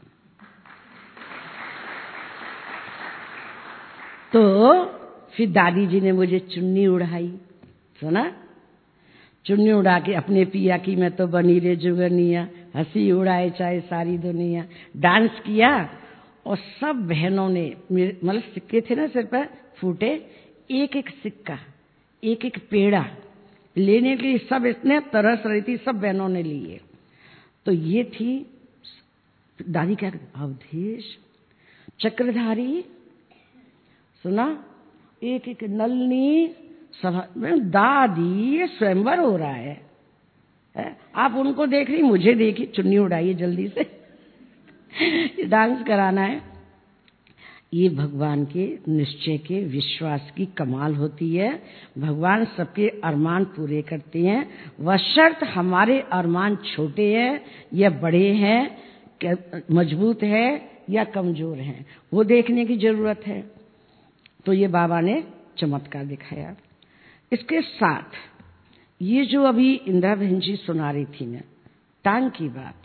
तो फिर दादी जी ने मुझे चुन्नी उड़ाई, सुना, चुन्नी उड़ा के अपने पिया की मैं तो बनी रे जुगनिया, हंसी उड़ाए चाहे सारी दुनिया। डांस किया और सब बहनों ने, मतलब सिक्के थे ना सिर पर फूटे, एक एक सिक्का एक एक पेड़ा लेने के लिए सब इतने तरस रही थी, सब बहनों ने लिए। तो ये थी दादी क्या कहती, अवधेश चक्रधारी, सुना, एक एक नलनी सभा। दादी स्वयंवर हो रहा है, आप उनको देख रही, मुझे देखी, चुन्नी उड़ाइए जल्दी से डांस कराना है। ये भगवान के निश्चय के विश्वास की कमाल होती है। भगवान सबके अरमान पूरे करते हैं, बशर्त हमारे अरमान छोटे हैं या बड़े हैं, मजबूत है या कमजोर हैं, वो देखने की जरूरत है। तो ये बाबा ने चमत्कार दिखाया। इसके साथ ये जो अभी इंदिरा बहन जी सुना रही थी ना टांग की बात,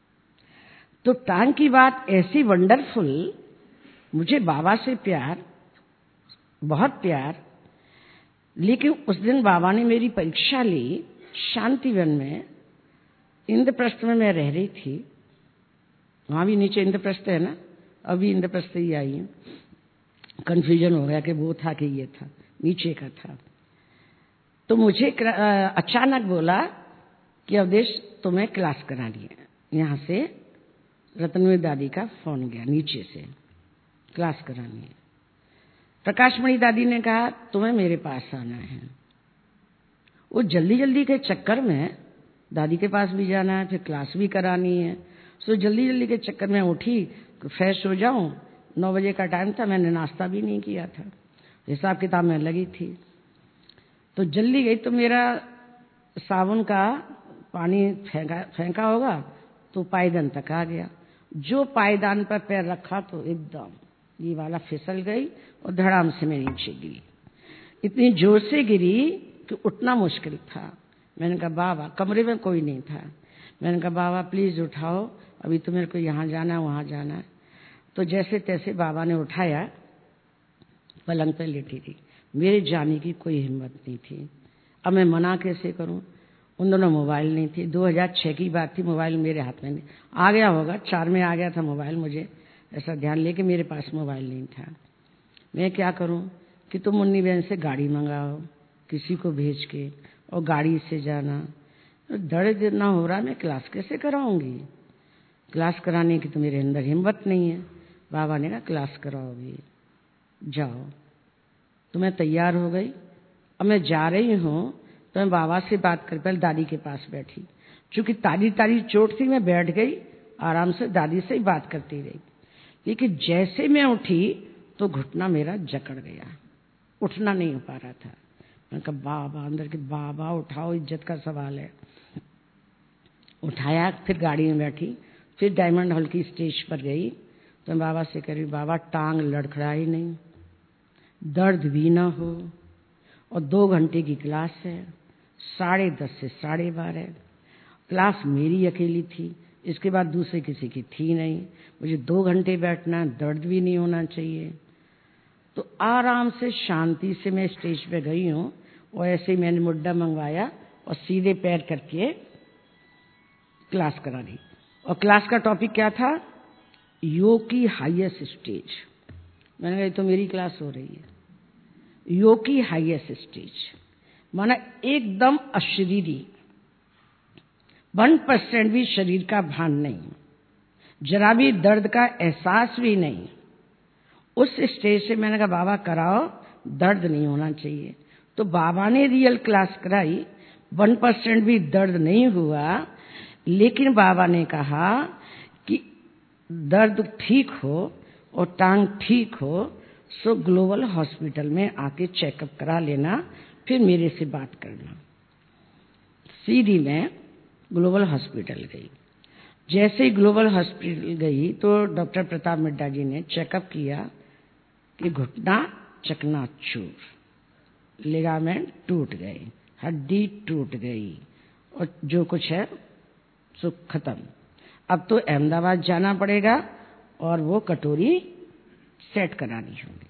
तो टांग की बात ऐसी वंडरफुल, मुझे बाबा से प्यार, बहुत प्यार। लेकिन उस दिन बाबा ने मेरी परीक्षा ली शांतिवन में, इंद्रप्रस्थ में मैं रह रही थी, वहां भी नीचे इंद्रप्रस्थ है ना, अभी इंद्रप्रस्थ ही आई हूं, कंफ्यूजन हो गया कि वो था कि ये था, नीचे का था। तो मुझे अचानक बोला कि अवधेश तुम्हें क्लास करानी है। यहाँ से रत्नमयी दादी का फोन गया, नीचे से क्लास करानी है। प्रकाशमणि दादी ने कहा तुम्हें मेरे पास आना है। वो जल्दी जल्दी के चक्कर में दादी के पास भी जाना है, फिर क्लास भी करानी है। सो जल्दी जल्दी के चक्कर में उठी, फ्रेश हो जाऊं, 9 बजे का टाइम था, मैंने नाश्ता भी नहीं किया था, हिसाब किताब में लगी थी। तो जल्दी गई तो मेरा साबुन का पानी फेंका होगा तो पायदान तक आ गया। जो पायदान पर पैर रखा तो एकदम ये वाला फिसल गई और धड़ाम से मैं नीचे गिरी। इतनी जोर से गिरी कि उठना मुश्किल था। मैंने कहा बाबा, कमरे में कोई नहीं था, मैंने कहा बाबा प्लीज उठाओ, अभी तो मेरे को यहाँ जाना है वहाँ जाना है। तो जैसे तैसे बाबा ने उठाया, पलंग पर लेटी थी, मेरे जाने की कोई हिम्मत नहीं थी। अब मैं मना कैसे करूं, उन दोनों मोबाइल नहीं थी, 2006 की बात थी, मोबाइल मेरे हाथ में नहीं, आ गया होगा 4 में आ गया था मोबाइल, मुझे ऐसा ध्यान, लेके मेरे पास मोबाइल नहीं था। मैं क्या करूं कि तुम मुन्नी बहन से गाड़ी मंगाओ किसी को भेज के, और गाड़ी से जाना, दर्द इतना हो रहा, मैं क्लास कैसे कराऊंगी, क्लास कराने की तो मेरे अंदर हिम्मत नहीं है। बाबा ने कहा क्लास कराओगी, जाओ। तो मैं तैयार हो गई। अब मैं जा रही हूं तो मैं बाबा से बात कर, पहले दादी के पास बैठी, चूंकि तारी चोट थी, मैं बैठ गई आराम से, दादी से ही बात करती रही। लेकिन जैसे मैं उठी तो घुटना मेरा जकड़ गया, उठना नहीं हो पा रहा था। मैंने कहा बाबा, अंदर के बाबा उठाओ, इज्जत का सवाल है। उठाया, फिर गाड़ी में बैठी, फिर डायमंड हॉल की स्टेज पर गई। तो मैं बाबा से कह रही, बाबा टांग लड़खड़ाई नहीं, दर्द भी ना हो, और 2 घंटे की क्लास है, 10:30 से 12:30। क्लास मेरी अकेली थी, इसके बाद दूसरे किसी की थी नहीं, मुझे 2 घंटे बैठना, दर्द भी नहीं होना चाहिए। तो आराम से शांति से मैं स्टेज पे गई हूँ, और ऐसे ही मैंने मुड्डा मंगवाया और सीधे पैर करके क्लास करा दी। और क्लास का टॉपिक क्या था, योग की हाईएस्ट स्टेज। मैंने कहा तो मेरी क्लास हो रही है, योग की हाईएस्ट स्टेज, माना एकदम अशरीरी, 1% भी शरीर का भान नहीं, जरा भी दर्द का एहसास भी नहीं। उस स्टेज से मैंने कहा बाबा कराओ, दर्द नहीं होना चाहिए। तो बाबा ने रियल क्लास कराई, 1% भी दर्द नहीं हुआ। लेकिन बाबा ने कहा कि दर्द ठीक हो और टांग ठीक हो सो ग्लोबल हॉस्पिटल में आके चेकअप करा लेना, फिर मेरे से बात करना। सीधी मैं ग्लोबल हॉस्पिटल गई। जैसे ही ग्लोबल हॉस्पिटल गई तो डॉक्टर प्रताप मिड्डा जी ने चेकअप किया कि घुटना चकनाचूर, लिगामेंट टूट गए, हड्डी टूट गई और जो कुछ है सो खत्म। अब तो अहमदाबाद जाना पड़ेगा और वो कटोरी सेट करानी होगी।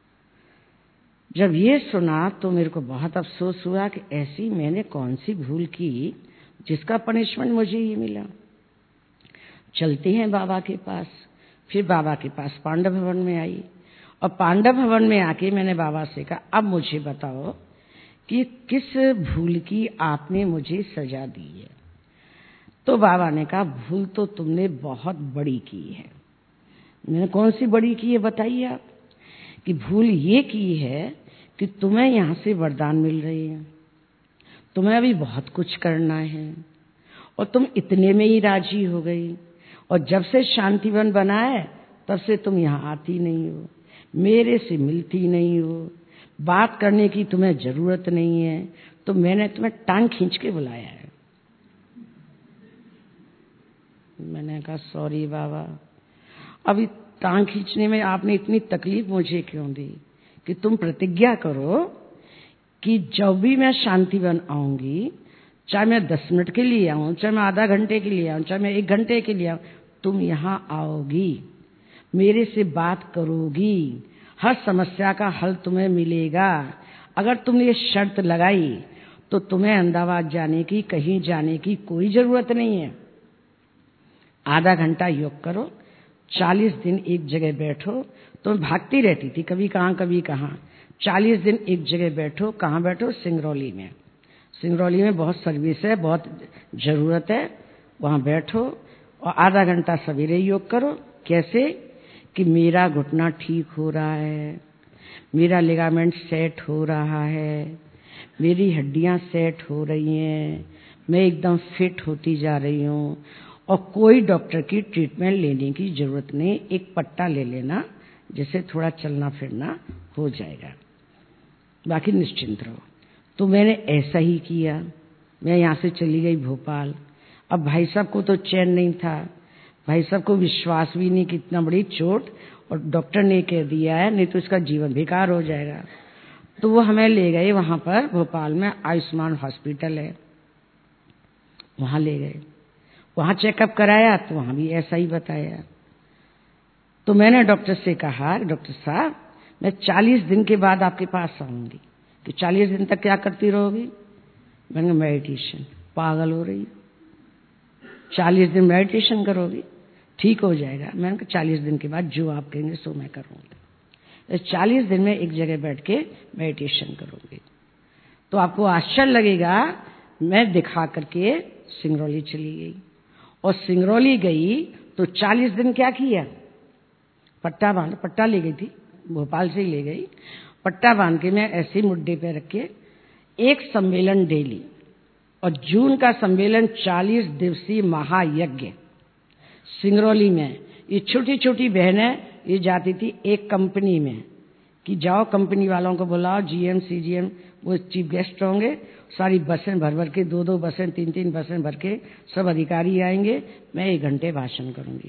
जब ये सुना तो मेरे को बहुत अफसोस हुआ कि ऐसी मैंने कौन सी भूल की जिसका पनिशमेंट मुझे ये मिला। चलते हैं बाबा के पास। फिर बाबा के पास पांडव भवन में आई और पांडव भवन में आके मैंने बाबा से कहा अब मुझे बताओ कि किस भूल की आपने मुझे सजा दी है। तो बाबा ने कहा भूल तो तुमने बहुत बड़ी की है। मैंने कौन सी बड़ी की है बताइए आप। कि भूल ये की है कि तुम्हें यहाँ से वरदान मिल रहे हैं, तुम्हें अभी बहुत कुछ करना है और तुम इतने में ही राजी हो गई। और जब से शांतिवन बना है तब से तुम यहाँ आती नहीं हो, मेरे से मिलती नहीं हो, बात करने की तुम्हें जरूरत नहीं है, तो मैंने तुम्हें टांग खींच के बुलाया है। मैंने कहा सॉरी बाबा, अभी टांग खींचने में आपने इतनी तकलीफ मुझे क्यों दी कि तुम प्रतिज्ञा करो कि जब भी मैं शांतिवन आऊंगी, चाहे मैं 10 मिनट के लिए आऊं, चाहे मैं आधा घंटे के लिए आऊं, चाहे मैं 1 घंटे के लिए आऊं, तुम यहां आओगी, मेरे से बात करोगी, हर समस्या का हल तुम्हें मिलेगा। अगर तुमने ये शर्त लगाई तो तुम्हें अहमदाबाद जाने की, कहीं जाने की कोई जरूरत नहीं है। आधा घंटा योग करो, 40 दिन एक जगह बैठो। तो मैं भागती रहती थी, कभी कहाँ कभी कहाँ। 40 दिन एक जगह बैठो। कहाँ बैठो? सिंगरौली में। सिंगरौली में बहुत सर्विस है, बहुत जरूरत है, वहां बैठो और आधा घंटा सवेरे योग करो। कैसे? कि मेरा घुटना ठीक हो रहा है, मेरा लिगामेंट सेट हो रहा है, मेरी हड्डियां सेट हो रही हैं, मैं एकदम फिट होती जा रही हूँ और कोई डॉक्टर की ट्रीटमेंट लेने की जरूरत नहीं। एक पट्टा ले लेना, जिससे थोड़ा चलना फिरना हो जाएगा, बाकी निश्चिंत रहो। तो मैंने ऐसा ही किया। मैं यहाँ से चली गई भोपाल। अब भाई साहब को तो चैन नहीं था, भाई साहब को विश्वास भी नहीं कि इतना बड़ी चोट, और डॉक्टर ने कह दिया है नहीं तो इसका जीवन बेकार हो जाएगा। तो वो हमें ले गए वहां पर भोपाल में आयुष्मान हॉस्पिटल है, वहां ले गए, वहां चेकअप कराया तो वहां भी ऐसा ही बताया। तो मैंने डॉक्टर से कहा डॉक्टर साहब मैं 40 दिन के बाद आपके पास आऊंगी। कि 40 दिन तक क्या करती रहोगी? मैंने कहा मेडिटेशन। पागल हो रही, 40 दिन मेडिटेशन करोगी ठीक हो जाएगा। मैंने कहा 40 दिन के बाद जो आप कहेंगे सो मैं करूंगी। 40 दिन में एक जगह बैठ के मेडिटेशन करूंगी। तो आपको आश्चर्य लगेगा, मैं दिखा करके सिंगरौली चली गई। और सिंगरौली गई तो 40 दिन क्या किया? पट्टा बांध, पट्टा ले गई थी, भोपाल से ही ले गई। पट्टा बांध के मैं ऐसे मुड्डे पे रख के एक सम्मेलन डेली, और जून का सम्मेलन 40 दिवसीय महायज्ञ सिंगरौली में। ये छोटी छोटी बहनें ये जाती थी एक कंपनी में कि जाओ कंपनी वालों को बुलाओ, जीएम सीजीएम वो चीफ गेस्ट होंगे, सारी बसें भर भर के 2-2 बसें 3-3 बसें भर के सब अधिकारी आएंगे, मैं 1 घंटे भाषण करूंगी।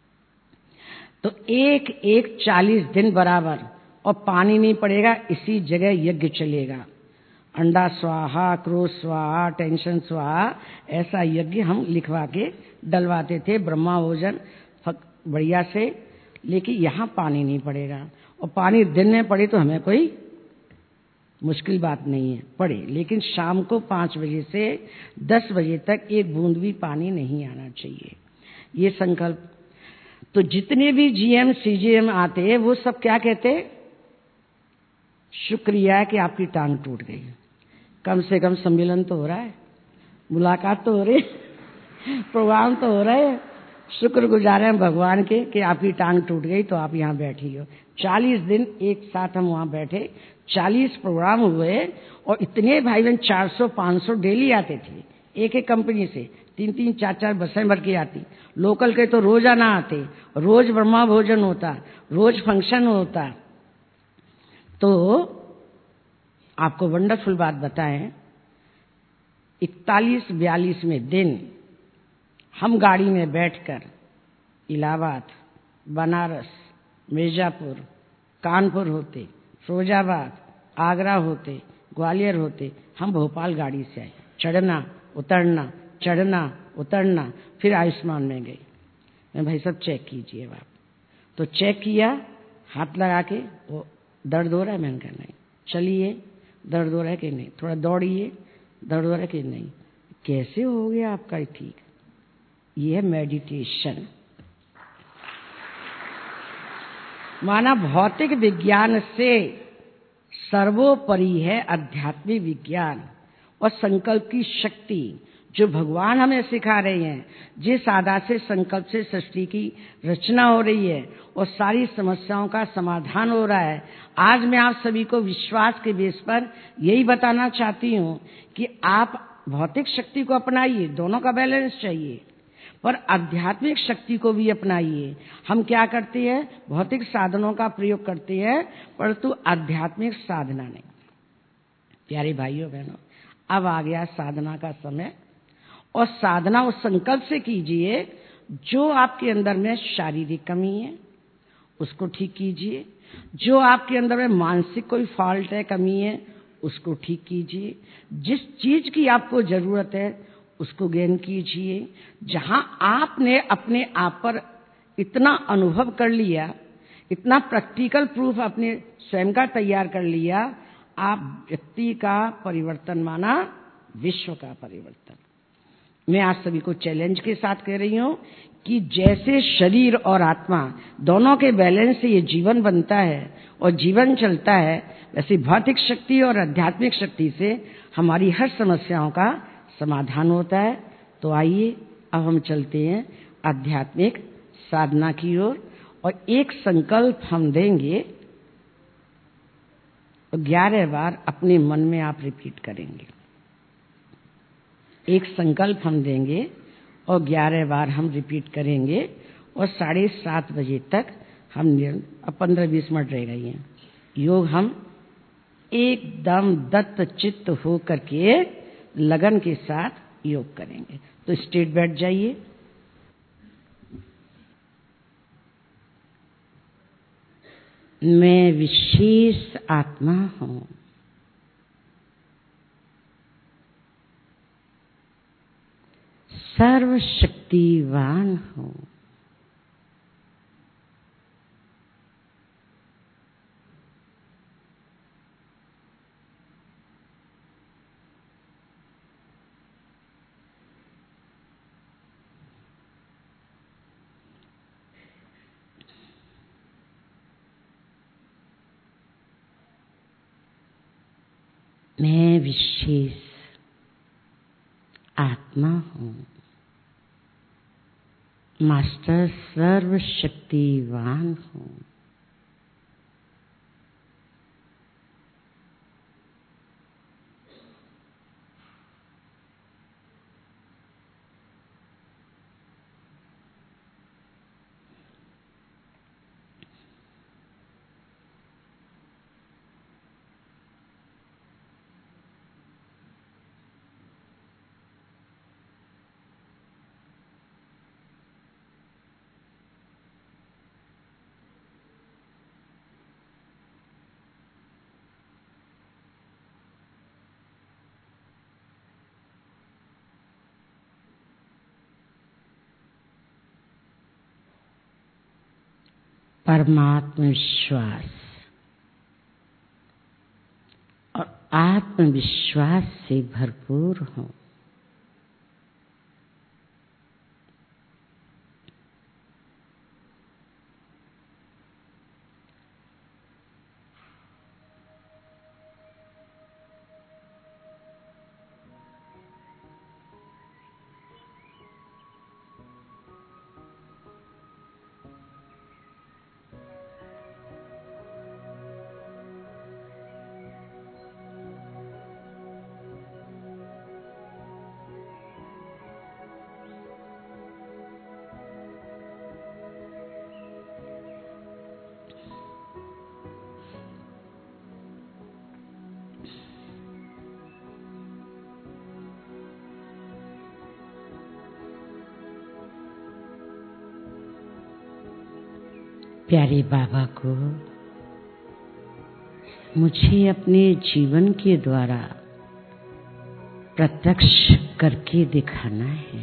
तो एक 40 दिन बराबर, और पानी नहीं पड़ेगा, इसी जगह यज्ञ चलेगा। अंडा स्वाहा, क्रोध स्वाहा, टेंशन स्वाहा, ऐसा यज्ञ हम लिखवा के डलवाते थे, ब्रह्मा भोजन बढ़िया से। लेकिन यहाँ पानी नहीं पड़ेगा, और पानी दिन में पड़े तो हमें कोई मुश्किल बात नहीं है, पड़े, लेकिन शाम को 5 बजे से 10 बजे तक 1 बूंद भी पानी नहीं आना चाहिए, ये संकल्प। तो जितने भी जीएम सीजीएम आते वो सब क्या कहते? शुक्रिया कि आपकी टांग टूट गई, कम से कम सम्मेलन तो हो रहा है, मुलाकात तो हो रही है, प्रोग्राम तो हो रहा है, शुक्रगुजार हैं भगवान के कि आपकी टांग टूट गई तो आप यहाँ बैठी हो। 40 दिन एक साथ हम वहाँ बैठे, 40 प्रोग्राम हुए और इतने भाई बहन 400-500 डेली आते थे। एक एक कंपनी से 3-3 4-4 बसें भर के आती। लोकल के तो रोजाना आते, रोज ब्रह्मा भोजन होता, रोज फंक्शन होता। तो आपको वंडरफुल बात बताएं, 41-42वें दिन हम गाड़ी में बैठकर इलाहाबाद, बनारस, मिर्जापुर, कानपुर होते, फिरोजाबाद, आगरा होते, ग्वालियर होते, हम भोपाल गाड़ी से आए। चढ़ना उतरना, चढ़ना उतरना, फिर आयुष्मान में गई। मैं भाई सब चेक कीजिए आप। तो चेक किया, हाथ लगा के, वो दर्द हो रहा है? मैंने कहा नहीं। चलिए, दर्द हो रहा है कि नहीं? थोड़ा दौड़िए, दर्द हो रहा है कि नहीं? कैसे हो गया आपका ठीक? ये है मेडिटेशन। माना भौतिक विज्ञान से सर्वोपरि है आध्यात्मिक विज्ञान और संकल्प की शक्ति, जो भगवान हमें सिखा रहे हैं। जिस आधार से संकल्प से सृष्टि की रचना हो रही है और सारी समस्याओं का समाधान हो रहा है। आज मैं आप सभी को विश्वास के बेस पर यही बताना चाहती हूँ कि आप भौतिक शक्ति को अपनाइए, दोनों का बैलेंस चाहिए, पर आध्यात्मिक शक्ति को भी अपनाइए। हम क्या करते हैं? भौतिक साधनों का प्रयोग करते हैं, परंतु आध्यात्मिक साधना नहीं। प्यारे भाइयों बहनों, अब आ गया साधना का समय। और साधना उस संकल्प से कीजिए, जो आपके अंदर में शारीरिक कमी है उसको ठीक कीजिए, जो आपके अंदर में मानसिक कोई फॉल्ट है, कमी है, उसको ठीक कीजिए। जिस चीज की आपको जरूरत है उसको गेन कीजिए। जहां आपने अपने आप पर इतना अनुभव कर लिया, इतना प्रैक्टिकल प्रूफ अपने स्वयं का तैयार कर लिया, आप व्यक्ति का परिवर्तन माना विश्व का परिवर्तन। मैं आज सभी को चैलेंज के साथ कह रही हूं कि जैसे शरीर और आत्मा दोनों के बैलेंस से ये जीवन बनता है और जीवन चलता है, वैसे भौतिक शक्ति और आध्यात्मिक शक्ति से हमारी हर समस्याओं का समाधान होता है। तो आइए अब हम चलते हैं आध्यात्मिक साधना की ओर और एक संकल्प हम देंगे, 11 बार अपने मन में आप रिपीट करेंगे। एक संकल्प हम देंगे और 11 बार हम रिपीट करेंगे और 7:30 बजे तक हम 15-20 मिनट रह गई हैं। योग हम एकदम दत्त चित्त हो करके लगन के साथ योग करेंगे। तो स्ट्रेट बैठ जाइए। मैं विशेष आत्मा हूं। सर्वशक्तिवान हूं। मैं विशेष आत्मा हूं। मास्टर सर्वशक्तिवान हूं। परमात्म विश्वास और आत्मविश्वास से भरपूर हूं। प्यारे बाबा को मुझे अपने जीवन के द्वारा प्रत्यक्ष करके दिखाना है।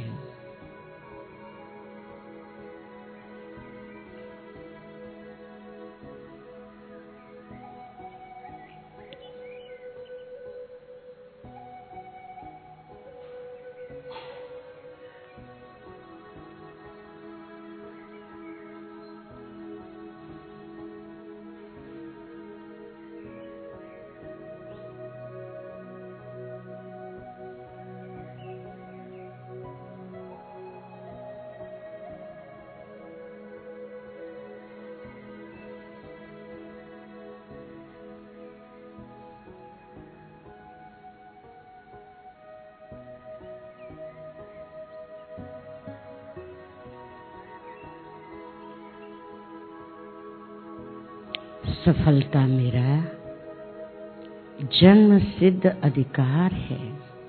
सफलता मेरा जन्म सिद्ध अधिकार है।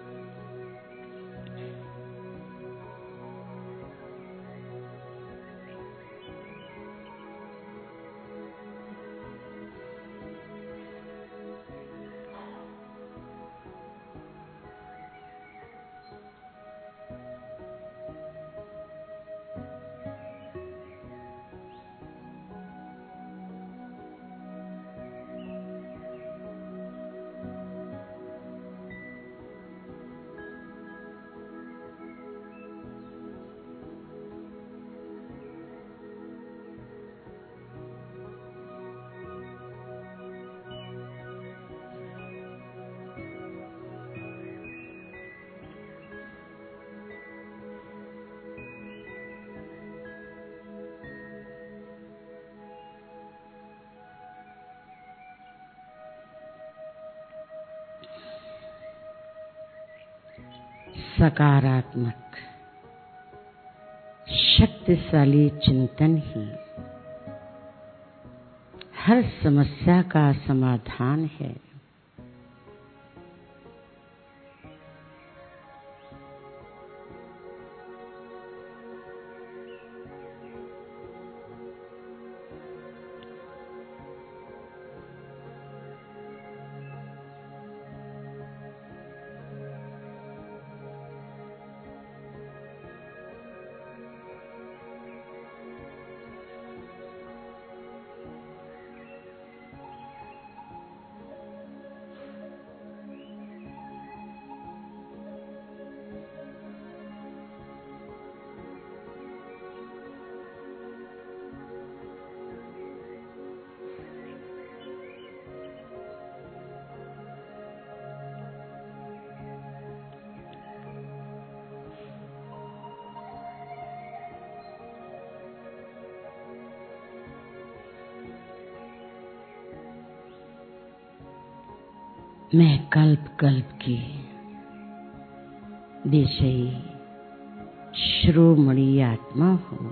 सकारात्मक शक्तिशाली चिंतन ही हर समस्या का समाधान है। मैं कल्प कल्प की विषयी शिरोमणि आत्मा हूँ।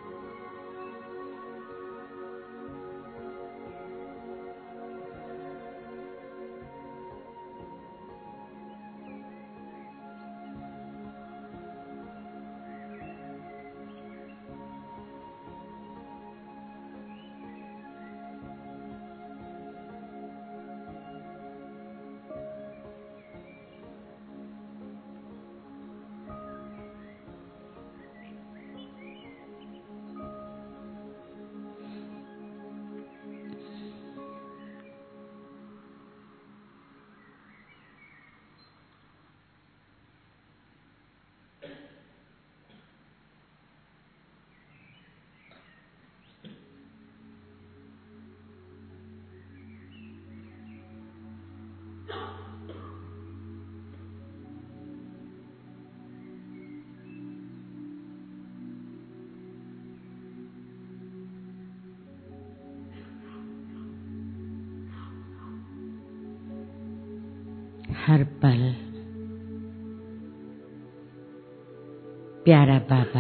हर पल प्यारा बाबा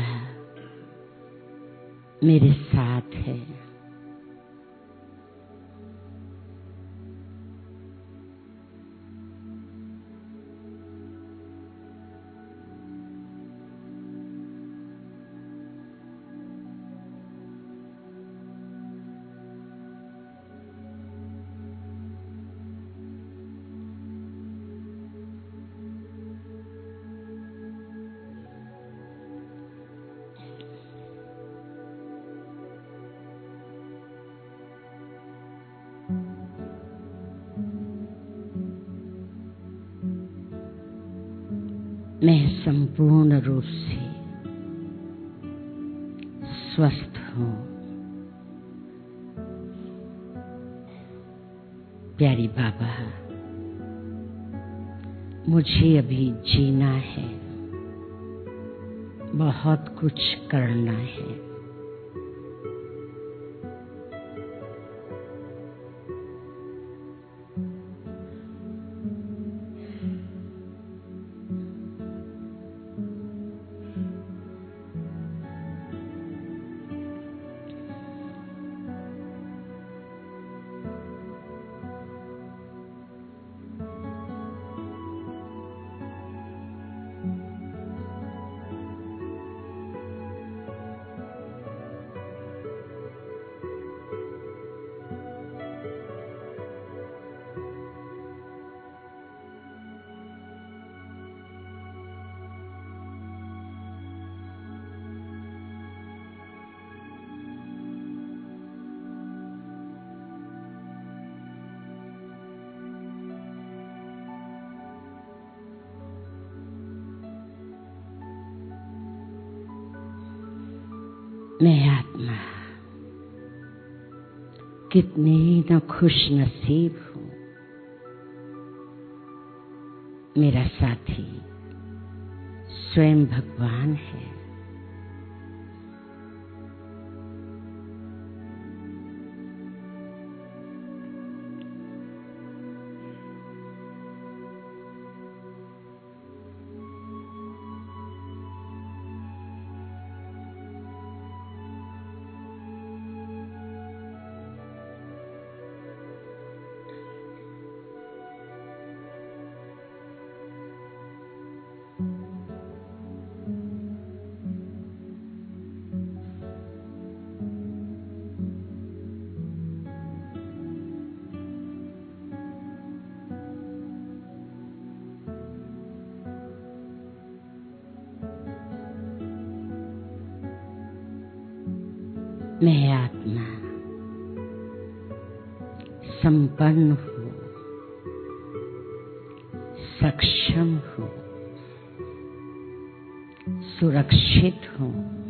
मेरे साथ है। मैं संपूर्ण रूप से स्वस्थ हूँ। प्यारी बाबा, मुझे अभी जीना है, बहुत कुछ करना है। मैं आत्मा कितनी न खुश नसीब हूँ। मेरा साथी स्वयं भगवान है। मैं आत्मा संपन्न हूँ, सक्षम हूँ, सुरक्षित हूँ।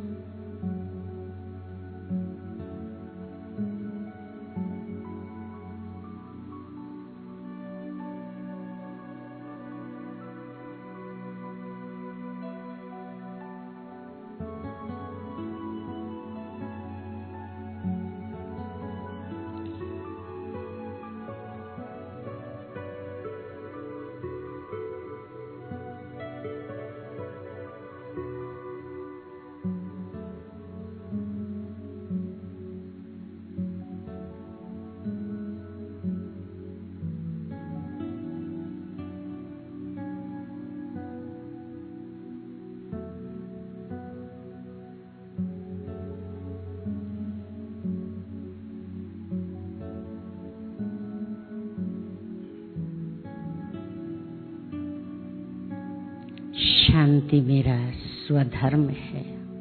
शांति मेरा स्वधर्म है।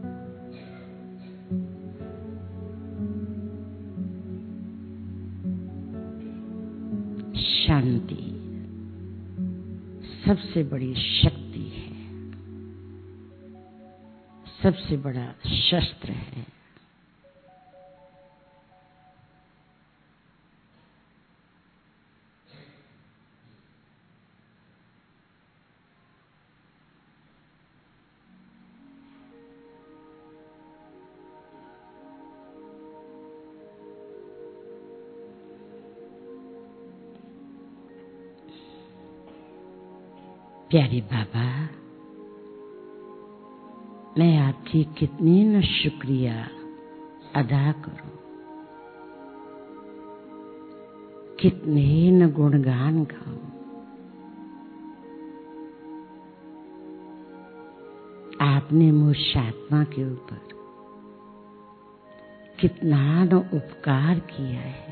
शांति सबसे बड़ी शक्ति है, सबसे बड़ा शस्त्र है। प्यारे बाबा, मैं आपकी कितनी न शुक्रिया अदा करूं, कितने न गुणगान गाऊं। आपने मुझ आत्मा के ऊपर कितना न उपकार किया है।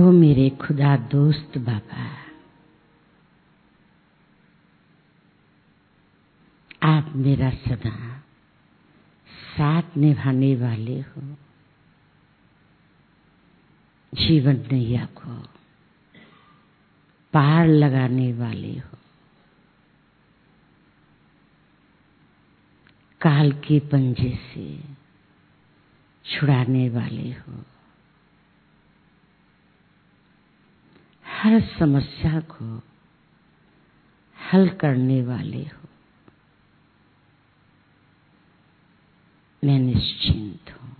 ओ मेरे खुदा दोस्त बाबा, आप मेरा सदा साथ निभाने वाले हो, जीवन नैया को पार लगाने वाले हो, काल के पंजे से छुड़ाने वाले हो, हर समस्या को हल करने वाले हो। मैं निश्चिंत हूँ।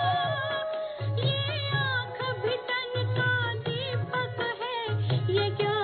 ये क्या